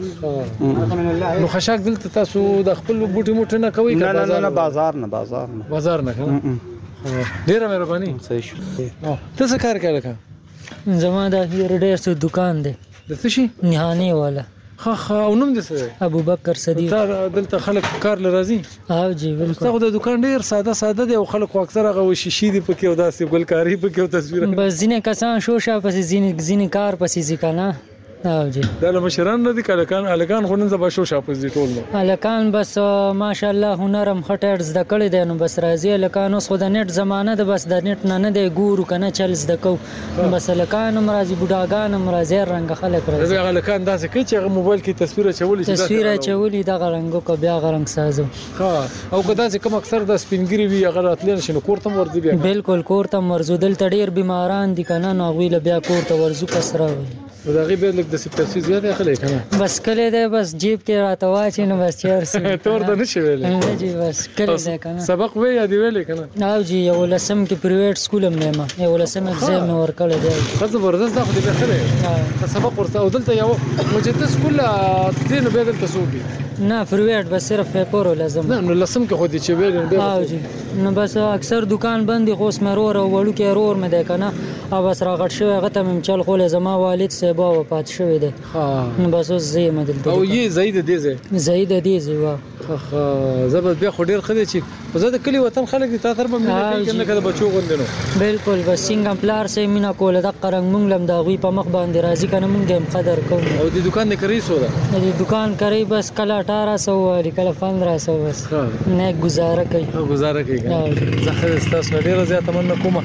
نو خشاک دلته تاسو د خپل بوټي موټ نه کوي نه نه نه بازار نه بازار نه بازار نه کنه ډیره مهرباني صحیح شو ته څه کار کوي لکه زما د ډېر څه دکان دی د څه شي نهانی والا خا خا او نوم دې څه ابو بکر صدیق تا دلته خلک کار لرازي او جی بالکل تاسو د دکان ډیر ساده ساده دی او خلک اکثر هغه شیشې دی پکې او داسې ګلکاری پکې او تصویر بس ځینې کسان شوشا پسې ځینې ځینې کار پسې ځکنه او جی دا له مشران نه دي کلکان الکان خو نن زبا شوشا پسې ټول نو الکان بس ماشاءالله هنرم خټړ زده کړی دی نو بس راځي الکان اوس خو د نیټ زمانه ده بس د نیټ نه نه دی ګورو کنه چل زده کو بس الکان هم راځي بوډاګان هم راځي رنګ خلک راځي دا الکان داسې کوي چې هغه موبایل کې تصویر چولې تصویر چولې د رنګو کو بیا رنګ سازو ها او کدا چې کوم اکثر د سپینګری وی هغه راتلل شنو کورته ورځي بیا بالکل کورته ورزودل تډیر بیماران دي کنه نو ویل بیا کورته ورزو کسره دا غي به لګ د سپیسي زیاده خلک کنه بس کله ده بس جیب کې راته واچي نو بس چیر سي تور د نشي ویلې نه جی بس کله ده کنه سبق وی یا دی ویلې کنه او جی یو لسم کې پرایویټ سکول هم نه ما یو لسم ایگزام نو ورکړل دی خو زبردست دا خو دې خره سبق ورته او دلته یو مجد سکول تین به دلته سوبي نه پرایویټ بس صرف پیپر ولازم نه نو لسم کې خو دې چې ویل او جی نو بس اکثر دکان بند خو سمرور او وړو کې رور مې ده کنه او بس راغټ شوی هغه ته مې چل خو زما والد صاحب وفات شوی دی ها نو بس اوس زه مې دلته او یي زید دې زه زید دې زه وا خا زبر بیا خو ډیر خدای چې زه د کلی وطن خلک دي تا تر به مې کې نه کده بچو غوندنو بالکل بس څنګه پلار سه مینا کوله د قرنګ مونږ لم دا غوي په مخ باندې راځي کنه مونږ هم قدر کوو او د دکان نه کوي سو دا د دکان کوي بس کله اٹھارہ سو او کله پندرہ سو بس نه گزاره کوي گزاره کوي زه خیر تاسو ډیر زیات مننه کوم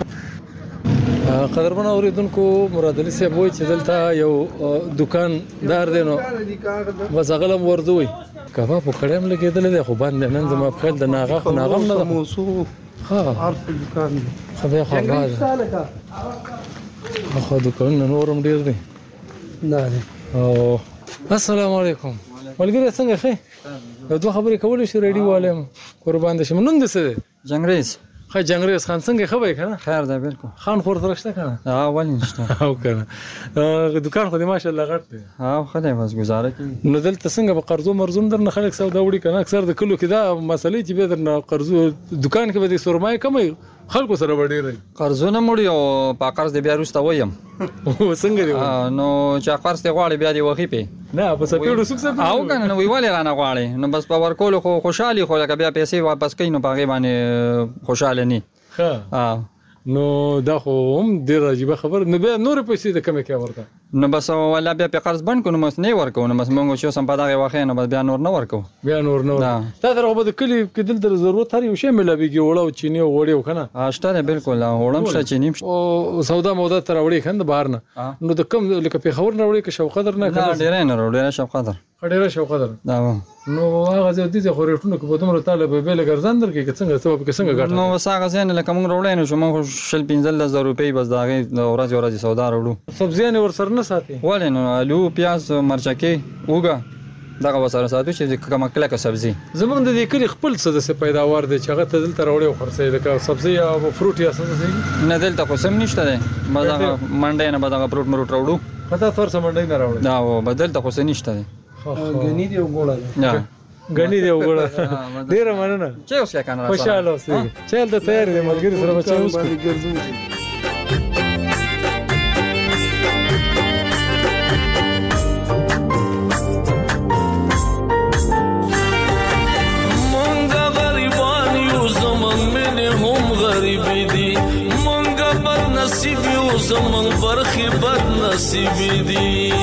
قدرمن اوریدونکو مراد علي صاحب وایي چې دلته یو دکاندار دی نو بس غلم ورځوي کباب وکړم لګیدل دی خو باندې نن زما په خیال د ناغه خو ناغم نه موسو ها عرف دکان خو به خو باز خو دکان نورم ډیر دی نه او السلام علیکم ولګره څنګه ښه دوه خبرې کولې شي ریډي والم قربان دې شم نن دې څه جنگریز خای جنگریز خان څنګه خبرې کنه خیر ده بالکل خان خور درشته کنه ها ولی نشته او کنه دکان خو دې ماشاءالله غټ دی ها خدای بس گزاره کوي نو دلته څنګه به قرضو مرزوم درنه خلک سودا وړي کنه اکثر د کلو کې دا مسلې چې به درنه قرضو دکان کې به د سرمایه کمي خلکو سره وړي قرضونه مړي او په قرض دی بیا روسته وایم څنګه دی نو چې قرض ته غواړي بیا دی وخی په نه په سپیړو سوک سره او کنه نو ویواله رانه غواړي نو بس په ورکول خو خوشحالي خو لکه بیا پیسې واپس کین نو په غیبانه خوشاله نه ها نو دا خو هم ډیر عجیب خبر نو بیا نور پیسې د کمه کې ورته نو بس ولا بیا په قرض بند کو نو مس نه ورکو نو مس مونږ چې سم په دغه واخې نو بس بیا نور نه ورکو بیا نور نه تا درغه به کلی کې دلته ضرورت هر یو شی ملابيږي وړو چینی وړو کنه اشته بالکل وړم شته چینی او سودا مودا تر وړي خند بهر نه نو د کم لکه په خبر نه وړي کې شو قدر نه کنه ډیر نه وړي شو قدر ډیر شو قدر دا نو هغه د دې خو ریټونو کې په دومره طالب به له ګرځاندر کې څنګه څه په څنګه ګټه نو وساغه زین لکه موږ وړي نو شمو شل پنځل زره روپۍ بس دا غي ورځ ورځ سودا وړو سبزیان ور سر نه ساتي ولې نو الو پیاز مرچکي وګه دغه وسره ساتو چې کومه کله سبزی زمونږ د دې کلی خپل څه د پیداوار دی چې هغه ته دلته وړي خرڅي د سبزی او فروټ یا څه نه دلته خو سم نشته دی مزه منډه نه بدغه فروټ مروټ وړو پتا تور سم منډه نه راوړو دا و بدل ته خو څه نشته دی غنی دی وګوره نه غنی دی وګوره ډیر مننه چې اوس یا کنه خوشاله اوسې چل د تیار دی ملګری سره بچو اوس مونږه غریبان یو زمون منه هم غریبی دي مونږه بد نصیب یو زمون برخي بد نصیب دي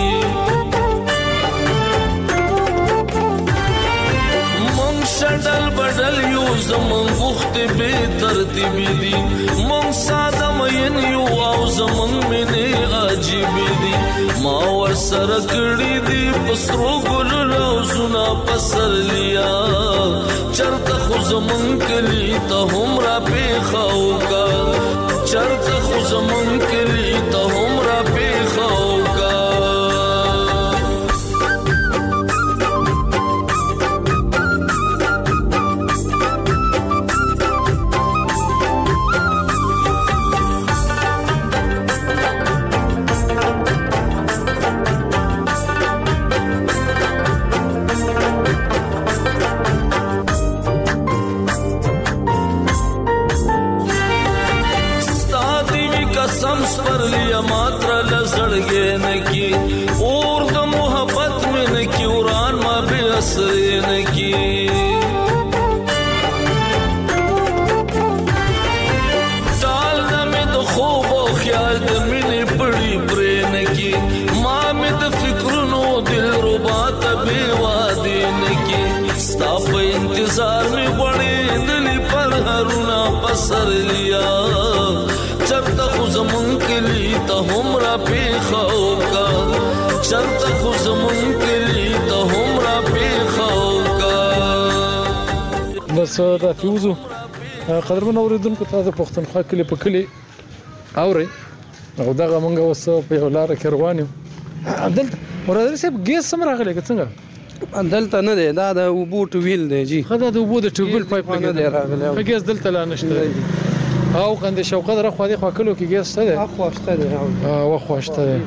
شډل بدل یو زمون وخت به ترتیب دي مون ساده مین یو او زمون منه عجیب دي ما ور سره کړی دي پسرو ګل لو سنا پسر لیا چرته خو زمون کلی ته هم را پیخاو کا چرته خو زمون کلی ته هم را پیخاو کا قسم پر لیا ماترا لزړګې نکی اور د محبت مې نکی وران ما به اثر نکی ټال مې د خوب او خیال د مینې پړی پرې نکی ما مې د فکرونو دل ربا ته به وادي نکی ستا په انتظار مې غړې دلی پر هرونا پسر لیا چرته خو زمون کلی ته هم را پیخاو کا چرته خو زمون کلی ته هم را پیخاو کا بس دا فیوزو قدرمن اوریدونکو تاسو پښتونخوا کلی په کلی اوري او دغه مونږ اوس په یو لار کې روان یو دلته مرادر صاحب ګیس سم راغلی څنګه دلته نه دی دا د اوبو ټویل دی جی خدای د اوبو د ټویل پایپ نه دی راغلی ګیس دلته لا نشته او کنده شوقه در خو دې خو کلو کې ګیس شته اخو شته دی او خو شته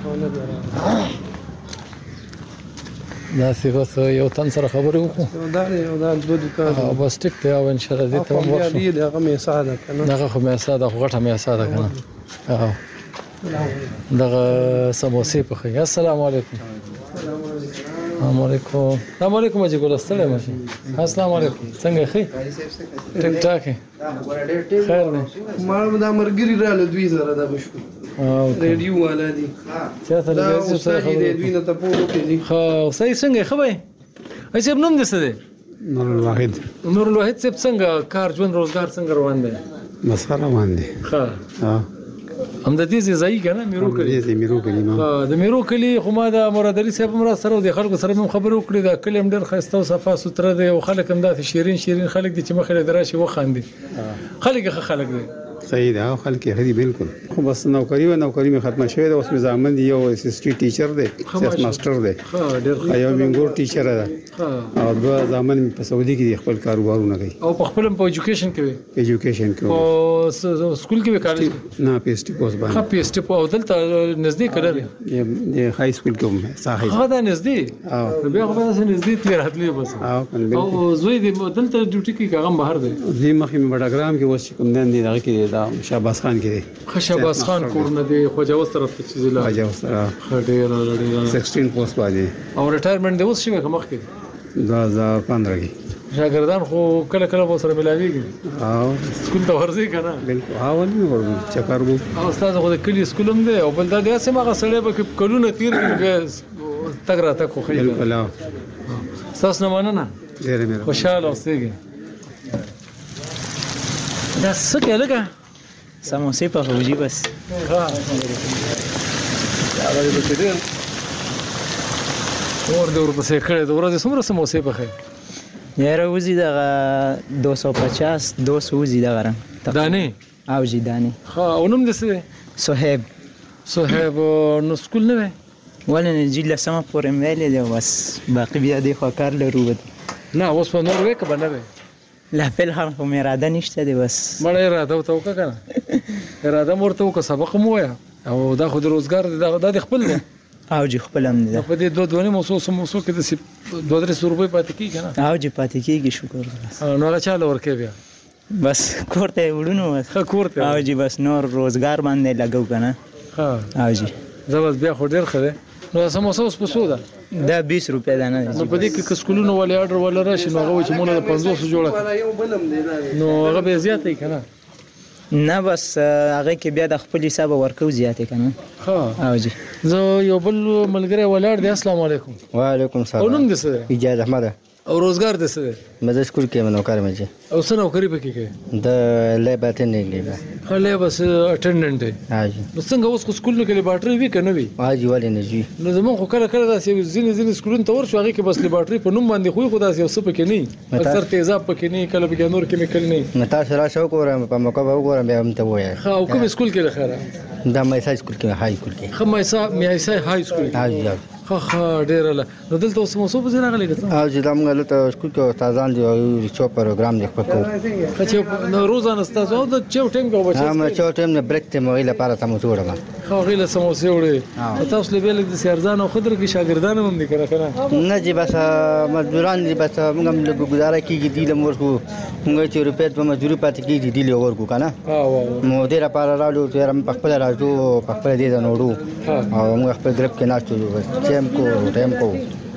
دا څه بس یو تن سره خبرې وکړو دا یو دا د دکان او بس ټیک ته او ان شاء الله دې ته مو ورسو دې هغه مې ساده کنه دغه خو مې ساده خو غټه مې ساده کنه او دغه سموسې په خیر السلام علیکم السلام علیکم السلام علیکم اجي ګل استله ماشي السلام علیکم څنګه ښه ټیک ټاک خیر نه ما دا مرګري را له دوی زره دا بشو ریډیو والا دي چا ته دا سره دې دوی نه ته پوهو کې دي خو صحیح څنګه خبره ایسه نوم دې څه دی نور الواحد نور الواحد څنګه کار ژوند روزګار څنګه روان دی مسخره روان دي ها ها هم د دې ځای کنه میرو کلی دې میرو کلی ما د میرو کلی خو ما د مرادري صاحب مر سره د خلکو سره مم خبرو کړې دا کلی هم ډېر خسته او صفا ستره دی او خلک هم د شیرین شیرین خلک دي چې مخه دراشي وخاندي خلک خلک دي صحیح ده خلک هدي بالکل خو بس نوکری و نوکری می ختمه شوه د اوس می زامن دی یو اسسټي ټیچر دی سیاست ماستر دی ها ډېر یو منګور ټیچر ده او دو زامن په سعودي کې خپل کاروبارونه کوي او په خپل په ایجوکیشن کوي ایجوکیشن کوي او سکول کې کالج نه پی ایس ټي کوس باندې ها پی ایس ټي په دلته نزدیک کړل دی های سکول کې هم صحیح ها دا نزدیک او بیا خو دا نزدیک لري راتلی بس او زوی دی دلته ډیوټي کې هغه بهر دی زی مخې می بډاګرام کې وس کوم دن دی دغه کې دا شهباز خان کې دی شهباز خان کورنه دی خواجه وس طرف ته چیز لا خواجه وس خډیر لړی سیکسټین پوسټ باندې او ریټایرمنټ دی اوس شوی کومه کې دو هزار پندرہ کې شاګردان خو کله کله به سره ملاویږي او سکول ته ورځي کنه بالکل هاول نه ورځي چکر وو او استاد خو د کلی سکول هم دی او بل دا داسې ما غسړې به کلونه تیر کړي تګ را تک خو خیر بالکل ها تاسو نه مننه ډېر مې خوشاله اوسئ دا څه کې لګا سموسې په خوږی بس ها دا به څه دی اور د ورپسې کړې د ورځې څومره سموسې په خیر یاره وزي دغه دو سو پچاس دو سو وزي دغه رنګ دانې او جی دانې ها او نوم دې څه دی صہیب صہیب نو سکول نه وې ولې نه جیل سم پورې مېلې دی بس باقي بیا دې خو کار لرو نه اوس په نور وې کبه نه وې لا فل هم مې اراده نشته دی بس مړ اراده وته وکړه اراده مرته وک سبق مو یا او دا خو د روزګار دا د خپل دی او جی خپل هم دی په دې دوه دوه موسو سموسو کې د دوه درې سو روپۍ پاتې کیږي کنه او جی پاتې کیږي شکر نو هغه چاله ورکې بیا بس کوړته وړونو ښه کوړته او جی بس نور روزګار باندې لګو کنه ها او جی زبر بیا خو ډیر خره نو سموسه اوس په سو ده دا بیس روپیا ده نه نو په دې کې سکولونو ولې اډر ولا راشي نو هغه چې مونږ د پنځوس جوړه نو هغه به زیاتې کنه نه بس هغه کې بیا د خپل حساب ورکو زیاتې کنه ها او جی زه یو بل ملګری ولاړ دی السلام علیکم وعلیکم السلام او نوم دې څه اجازه احمد او روزګار دې څه دی مزه سکول کې منوکار مې چې او څه نوکری پکې کوي د لیب اټینډینګ لیب خلې بس اټینډنټ دی هاجي نو څنګه اوس کو سکول کې لیبارټري وی کنه وی هاجي ولې نه جی نو زمون خو کله کله داسې ځینې ځینې سکولونو ته ورشو هغه کې بس لیبارټري په نوم باندې خو خو داسې اوس پکې نه اکثر تیزاب پکې نه کله به نور کیمیکل نه متا سره شو کوم په موقع به وګورم بیا هم ته وایي ها او کوم سکول کې راخره دا مې سای سکول کې هاي سکول کې خمه سا مې سای هاي سکول هاجي خا خا ډیر له نو دلته اوس مو څه بزنه غلې کړه او چې دا موږ له سکول کې استادان دی او چو پروګرام دی په کو خچ نو روزانه استاد او د چو ټیم کو بچا هم چو ټیم نه بریک ته مې لپاره تاسو جوړم خو غیله سموسې وړي تاسو له بیل د سیارزان او خضر کې شاګردان هم دي کنه کنه نه جی بس مزدوران دي بس موږ هم له گزاره کیږي دی له مور کو موږ چې روپې په مزدوري پاتې کیږي دی له ور کو کنه مو دې لپاره راړو چې هم په خپل راځو په خپل دې نوړو او موږ خپل ګروپ کې ناشته بس ټیم کو ټیم کو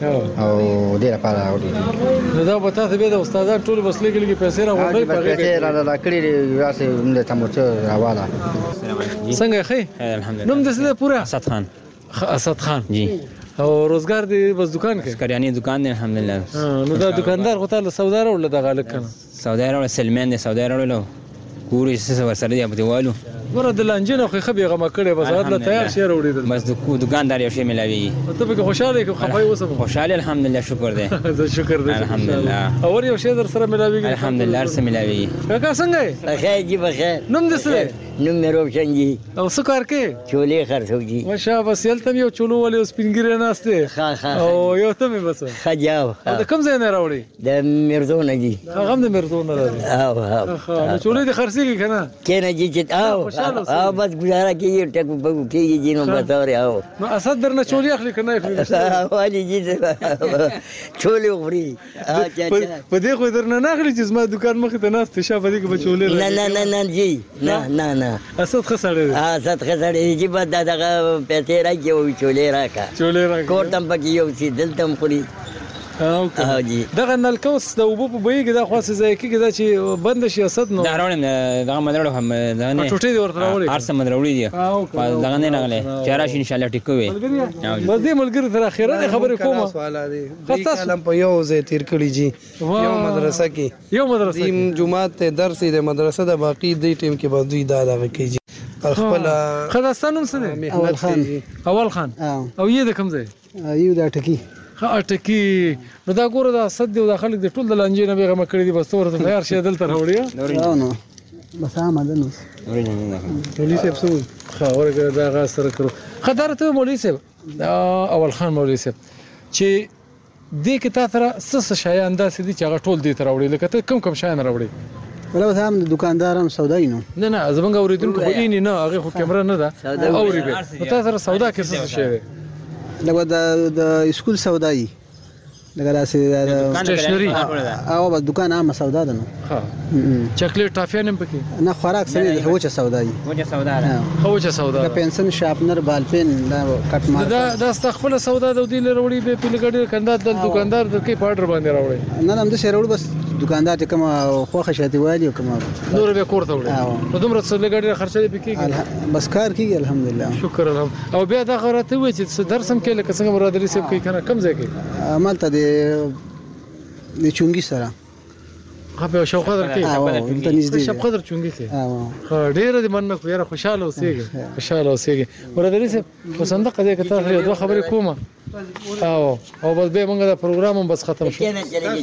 او ډیر په راوړي نو دا به تاسو به د استادان ټول بس لګلګي پیسې راوړي په پیسې را را کړی راسه موږ ته موټر راواله څنګه خې الحمدلله نوم دې څه پورا اسد خان اسد خان جی او روزګار دی بس دکان کې کریانی دکان دی الحمدلله نو دا دکاندار خو ته سودا راوړل د غالک کنه سودا راوړل سلمان دی سودا راوړل کورې څه ورسره دی په دیوالو ور د لانجنه خو خبي غما کړي بس هغه تیار شي راوړي بس د دکاندار یو شی ملاوي ته به خوشاله کې خفای وسه خوشاله الحمدلله شکر دی زه شکر دی الحمدلله اور یو شی در سره ملاوي الحمدلله سره ملاوي کاکا څنګه خیر جی بخیر نوم دې څه نوم مې روشن جی او څه کار کې چولې خرڅو جی ماشا بس یلته یو چولو ولې سپینګری ناشته ها ها او یو ته مې بس خجاو د کوم ځای نه راوړي د مردون جی هغه د مردون راوړي او ها نو چولې د خرڅي کنه کنه جی چې او او بس گزاره کیږي ټک بګو کیږي جی نو بتاوري او نو اسد درنه چولې اخلي کنه اخلي واجی جی چولې غوري په دې خو درنه نه اخلي چې زما دکان مخ ته ناست شابه دې به چولې نه نه نه نه جی نه نه نه اسد خسړې اسد خسړې جی په دغه پیسې راکې او چولې راکا چولې راکا کوټم پکې یو سي دلتم خوري او جی دغه نلکوس د وبو په بیګ دا خاصه ځای کې دا چې بند شي اسد نو دا راوړم دا مدرړو هم دا نه ټوټې دی ورته راوړي هر څه مدرړې دي دا نه نغله چارش ان شاء الله ټیکوي بس دې ملګری تر اخره خبرې کومه سوال دی خاصه کلم په یو ځای تیر کړی جی یو مدرسه کې یو مدرسه کې جمعات ته درس دی مدرسه د باقی دی ټیم کې به دوی دا دا کوي جی خپل خداستانم څه دی اول خان اول خان او یې د کوم ځای یو د ټکی اټکی نو دا ګوره دا صد دی دا خلک د ټول د لانجې نه بیغه مکړې دي بس ورته خيار شه دلته راوړي نو بس آمده نو مولوی صاحب سو خا ورګه دا غا سره کړو خدارته مولوی صاحب اول خان مولوی صاحب چې دې کې تا سره څه شایان داسې دي چې هغه ټول دې تر راوړي لکه ته کم کم شایان راوړي ولا به هم دکاندارم سودای نو نه نه زمونږ اوریدونکو خو اینی نه هغه خو کیمرا نه ده اوري به تا سره سودا کې څه شي دی لکه د د سکول سودای لکه داسې سټیشنری او بس دکان عامه سودا ده نو ها چاکلیټ ټافیا نه پکې نه خوراک سره هوچه سودای هوچه سودا ده هوچه سودا د پنسن شارپنر بالپن دا کټ مار دا د استخپل سودا د دې لروړي به پیلګړي کندات د دکاندار د کې پاډر باندې راوړي نه نه هم د شروړ بس دکاندار ته کوم خوخه شاته وایي کوم نور به کور ته وړي نو دومره څه لګړي خرچه به کیږي بس کار کیږي الحمدلله شکر الحمد او بیا دا غراته وي چې درسم کې لکه څنګه برادری سیب کوي کنه کم ځای کې عملته د د چونګي سره خپل شو قدر کې ته نږدې شپ قدر چونګي کې ډېر دې مننه خو یاره خوشاله اوسېږي خوشاله اوسېږي برادری سیب په صندوق دې کې تاسو دوه خبرې کومه او او بس به موږ دا پروګرام هم بس ختم شو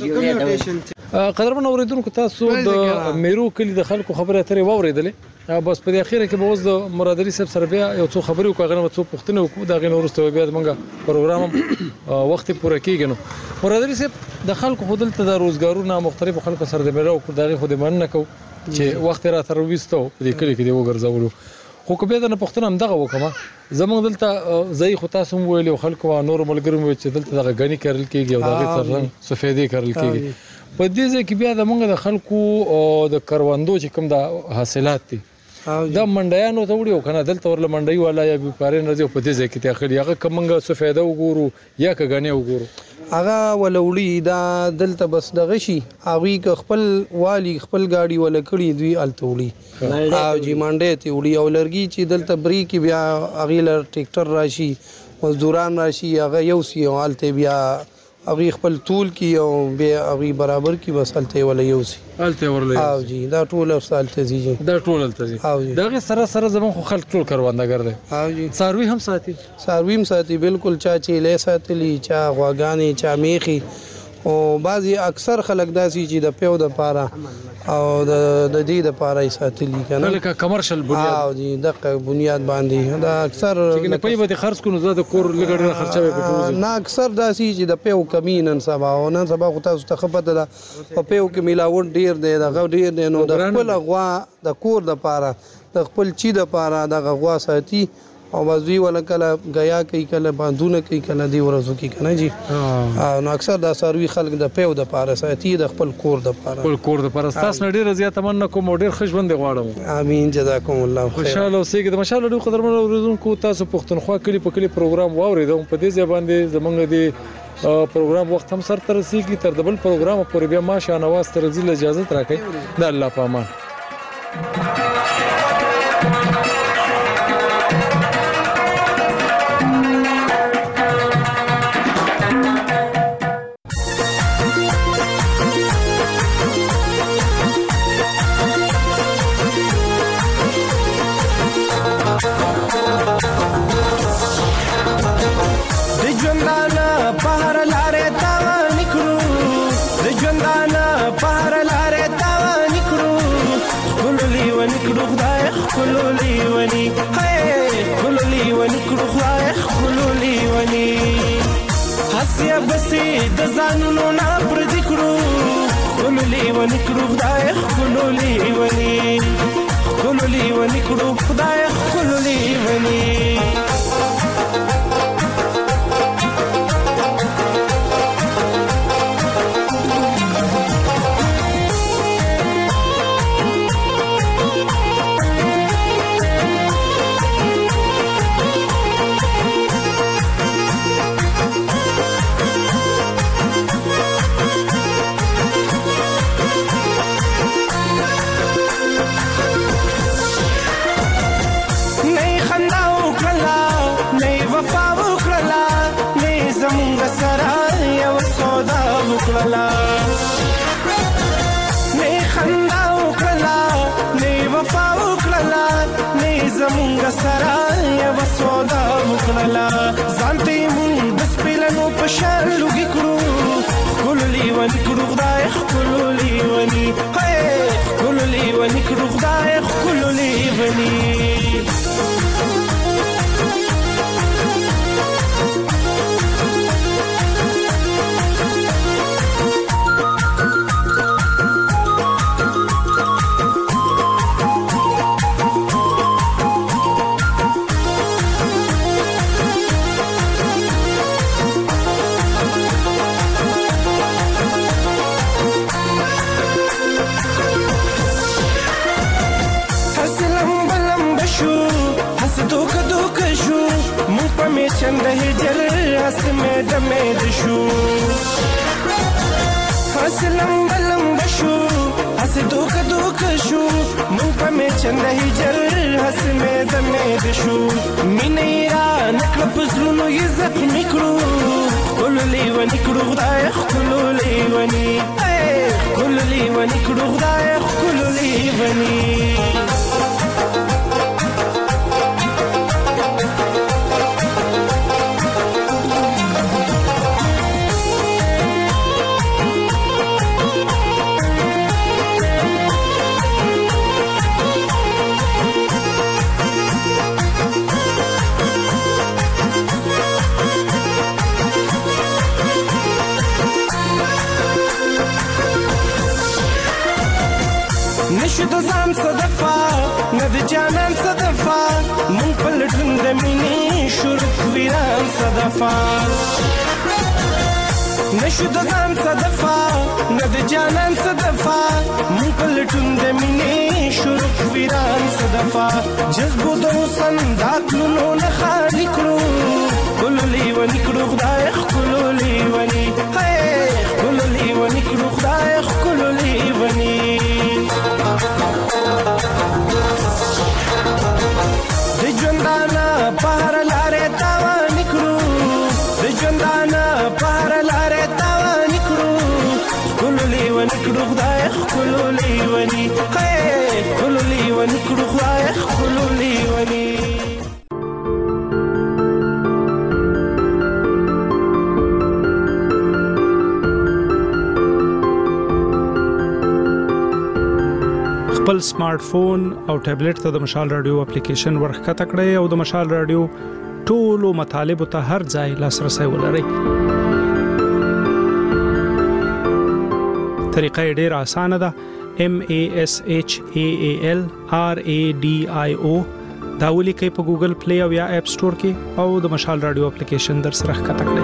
قدرمن اوریدونکو تاسو د میرو کلی د خلکو خبره اترې واوریدلې بس په دې اخیره کې به اوس د مرادري صاحب سره بیا یو څو خبرې وکړو غنه څو پوښتنې وکړو دا غن ورسته بیا موږ پروګرام وخت پوره کیږي نو مرادري صاحب د خلکو خودل ته د روزګارونو مختلف خلکو سره د میرو کو دغه خو د مننه کو چې وخت را تر وستو په دې کلی کې دی وګرځولو خو کو به د پښتون هم دغه وکما زمونږ دلته زئی خو تاسو ویلو خلکو نور ملګرو چې دلته دغه غنی کړل کېږي او دغه ترڅنګ سفیدی کړل کېږي په دې ځکه کې بیا د موږ د خلکو د کروندو چې کوم د حاصلات دي دا منډیانو ته وړي کنه دلته ورله منډي والا یا بیپارین راځي په دې ځکه ته اخلي هغه کومه سفیده وګورو یا کغنی وګورو هغه ولوړي دا دلته بس دغه شي هغه خپل والی خپل گاډي ول کړی دوی التوړي او جی منډه ته وړي او لرګي چې دلته بری کې بیا هغه لر ټریکټر راشي مزدوران راشي هغه یو سی حالته بیا هغه خپل طول کی او به هغه برابر کی وسالته ولا یو سی الته ورلې او جی دا ټول وسالته زیږي دا ټول الته زی دا سره سره زمون خو خلک ټول کروندګر دي او جی ساروی هم ساتي ساروی هم ساتي بالکل چا چې له ساتلی چا غواګانی چا میخي او بعضی اکثر خلک داسي چې د پیو د پاره او د د دې د پاره ساتلی کنه لکه کمرشل بنیاد او جی دغه بنیاد باندې دا اکثر چې په پیو د خرڅ کو نو زده کور لګړه خرچه به کوي نه اکثر داسي چې د پیو کمی نن سبا او نن سبا خو تاسو ته خبره ده په پیو کې ملاوټ ډیر دی د غو ډیر دی نو د خپل غوا د کور د پاره د خپل چی د پاره د غوا ساتي او وزوی ولا کله غیا کوي کله باندونه کوي کله دی ورزو کوي کنه جی نو اکثر د ساروی خلک د پیو د پاره ساتي د خپل کور د پاره خپل کور د پاره تاسو ډیر زیات تمنا کوم ډیر خوشبند غواړم امين جزاكم الله خير خوشاله اوسئ د ماشاءالله ډیر قدرمن اوریدونکو تاسو پښتونخوا کلی په کلی پروګرام واوریدم په دې ځای باندې زمونږ دی پروګرام وخت هم سر تر رسیدي تر دبل پروګرام پورې بیا ما شانواز تر ځله اجازه راکړئ د الله په امان خلولي وني هاي خلولي وني كروخاي خلولي وني حسيا بسي دزانو نا پردي كرو خلولي وني كروخاي خلولي وني خلولي وني كروخاي خلولي وني سرايا وسودا مخللا زانتي مون بس بلنو پشر لوگي کرو کللی ونی کرو خدای کللی ونی هاي کللی ونی کرو خدای کللی ونی چند هجر اسمه دمه دشو اسلم بلم بشو اس دوک دوک شو مون په می چند هجر هس می د می د شو مینې را نکړه پزړونو یې زخمي کړو کول لیونی کړو خدای کول لیونی کول لیونی کړو خدای کول لیونی نشو د ځان صدفه نه د جانان صدفه مونږ په لټون د مینې شروع ویران صدفه نشو د ځان صدفه نه د جانان صدفه مونږ په لټون د مینې شروع ویران صدفه جذبو د حسن داخلونو نه خالي کړو کول لیونی کړو خدای کول لیونی کول لیونی کړو خدای کول لیونی د ژوندانه بهر لارې تاوان کړو د ژوندانه بهر لارې تاوان کړو کول لیونی کړو خدای کول لیونی کول لیونی کړو خدای کول لیونی خپل سمارټ فون او ټابلیټ ته د مشال رادیو اپلیکیشن ورخکته کړئ او د مشال رادیو ټولو مطالبه ته هر ځای لاسرسي ولرئ. طریقه ډیره اسانه ده. M A S H A A L R A D I O دا ولیکئ په ګوګل پلی او یا اپ سٹور کې او د مشال رادیو اپلیکیشن در سره ښکته کړئ.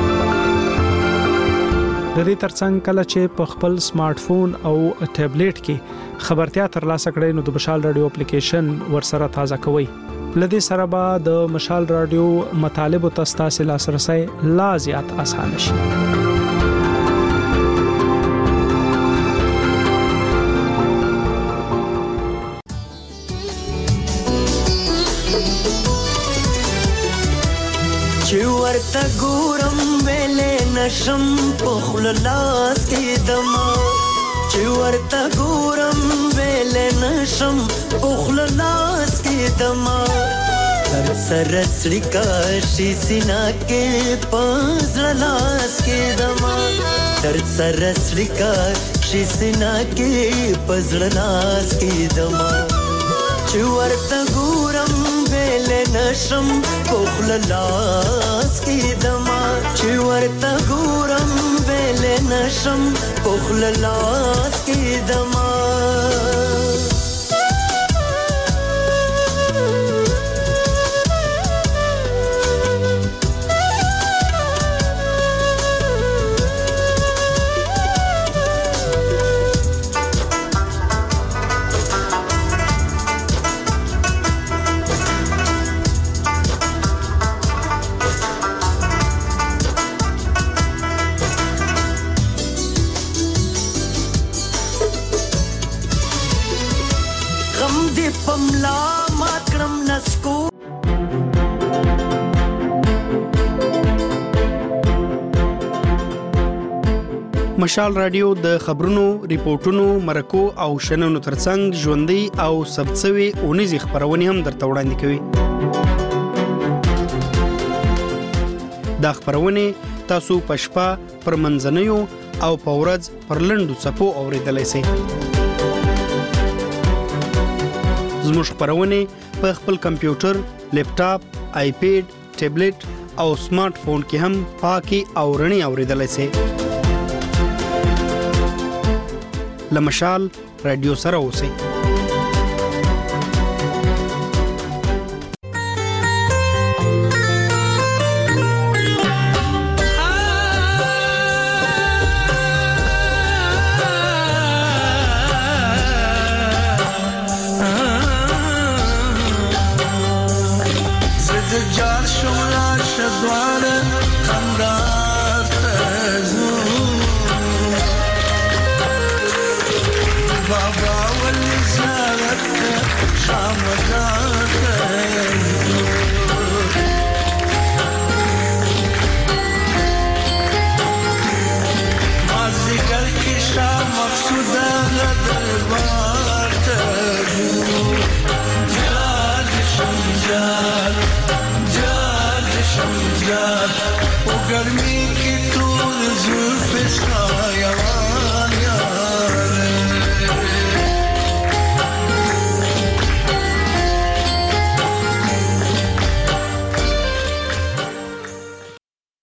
د دې ترڅنګ کله چې په خپل سمارټ فون او ټابلیټ کې خبرتیا ترلاسه کړئ نو د مشال رادیو اپلیکیشن ورسره تازه کوئ. لدې سره به د مشال رادیو مطالب او تاسو لاسرسي لا زیات اسانه شي. ورته ګورم ویلې نشم پخل لاس کې دما چې ورته ګورم ویلې نشم پخل لاس کې دما تر سر سړکا شي سینا کې پزړ لاس کې دما تر سر سړکا شي سینا کې پزړ لاس کې دما چې ورته ګورم ویلې نشم پخل لاس کې دما چې ورته ګورم ویلې نشم پخل لاس کې دما مشال رادیو د خبرونو، ریپورتونو، مرکو او شننو ترڅنګ ژوندۍ او ثبتسوي اونیزې خبرونه هم درته وړاندې کوي. دا خبرونه تاسو په شپه پر منځنیو او په ورځ پر لنډو څپو اوریدلای شئ. زموږ خبرونه په خپل کمپیوټر، لیپټاپ، آیپیډ، ټابلیټ او سمارټ فون کې هم پاکي او رڼي اوریدلای شئ. لمشال رادیو سره اوسئ. गर्मी की तूर जुल्फ छाया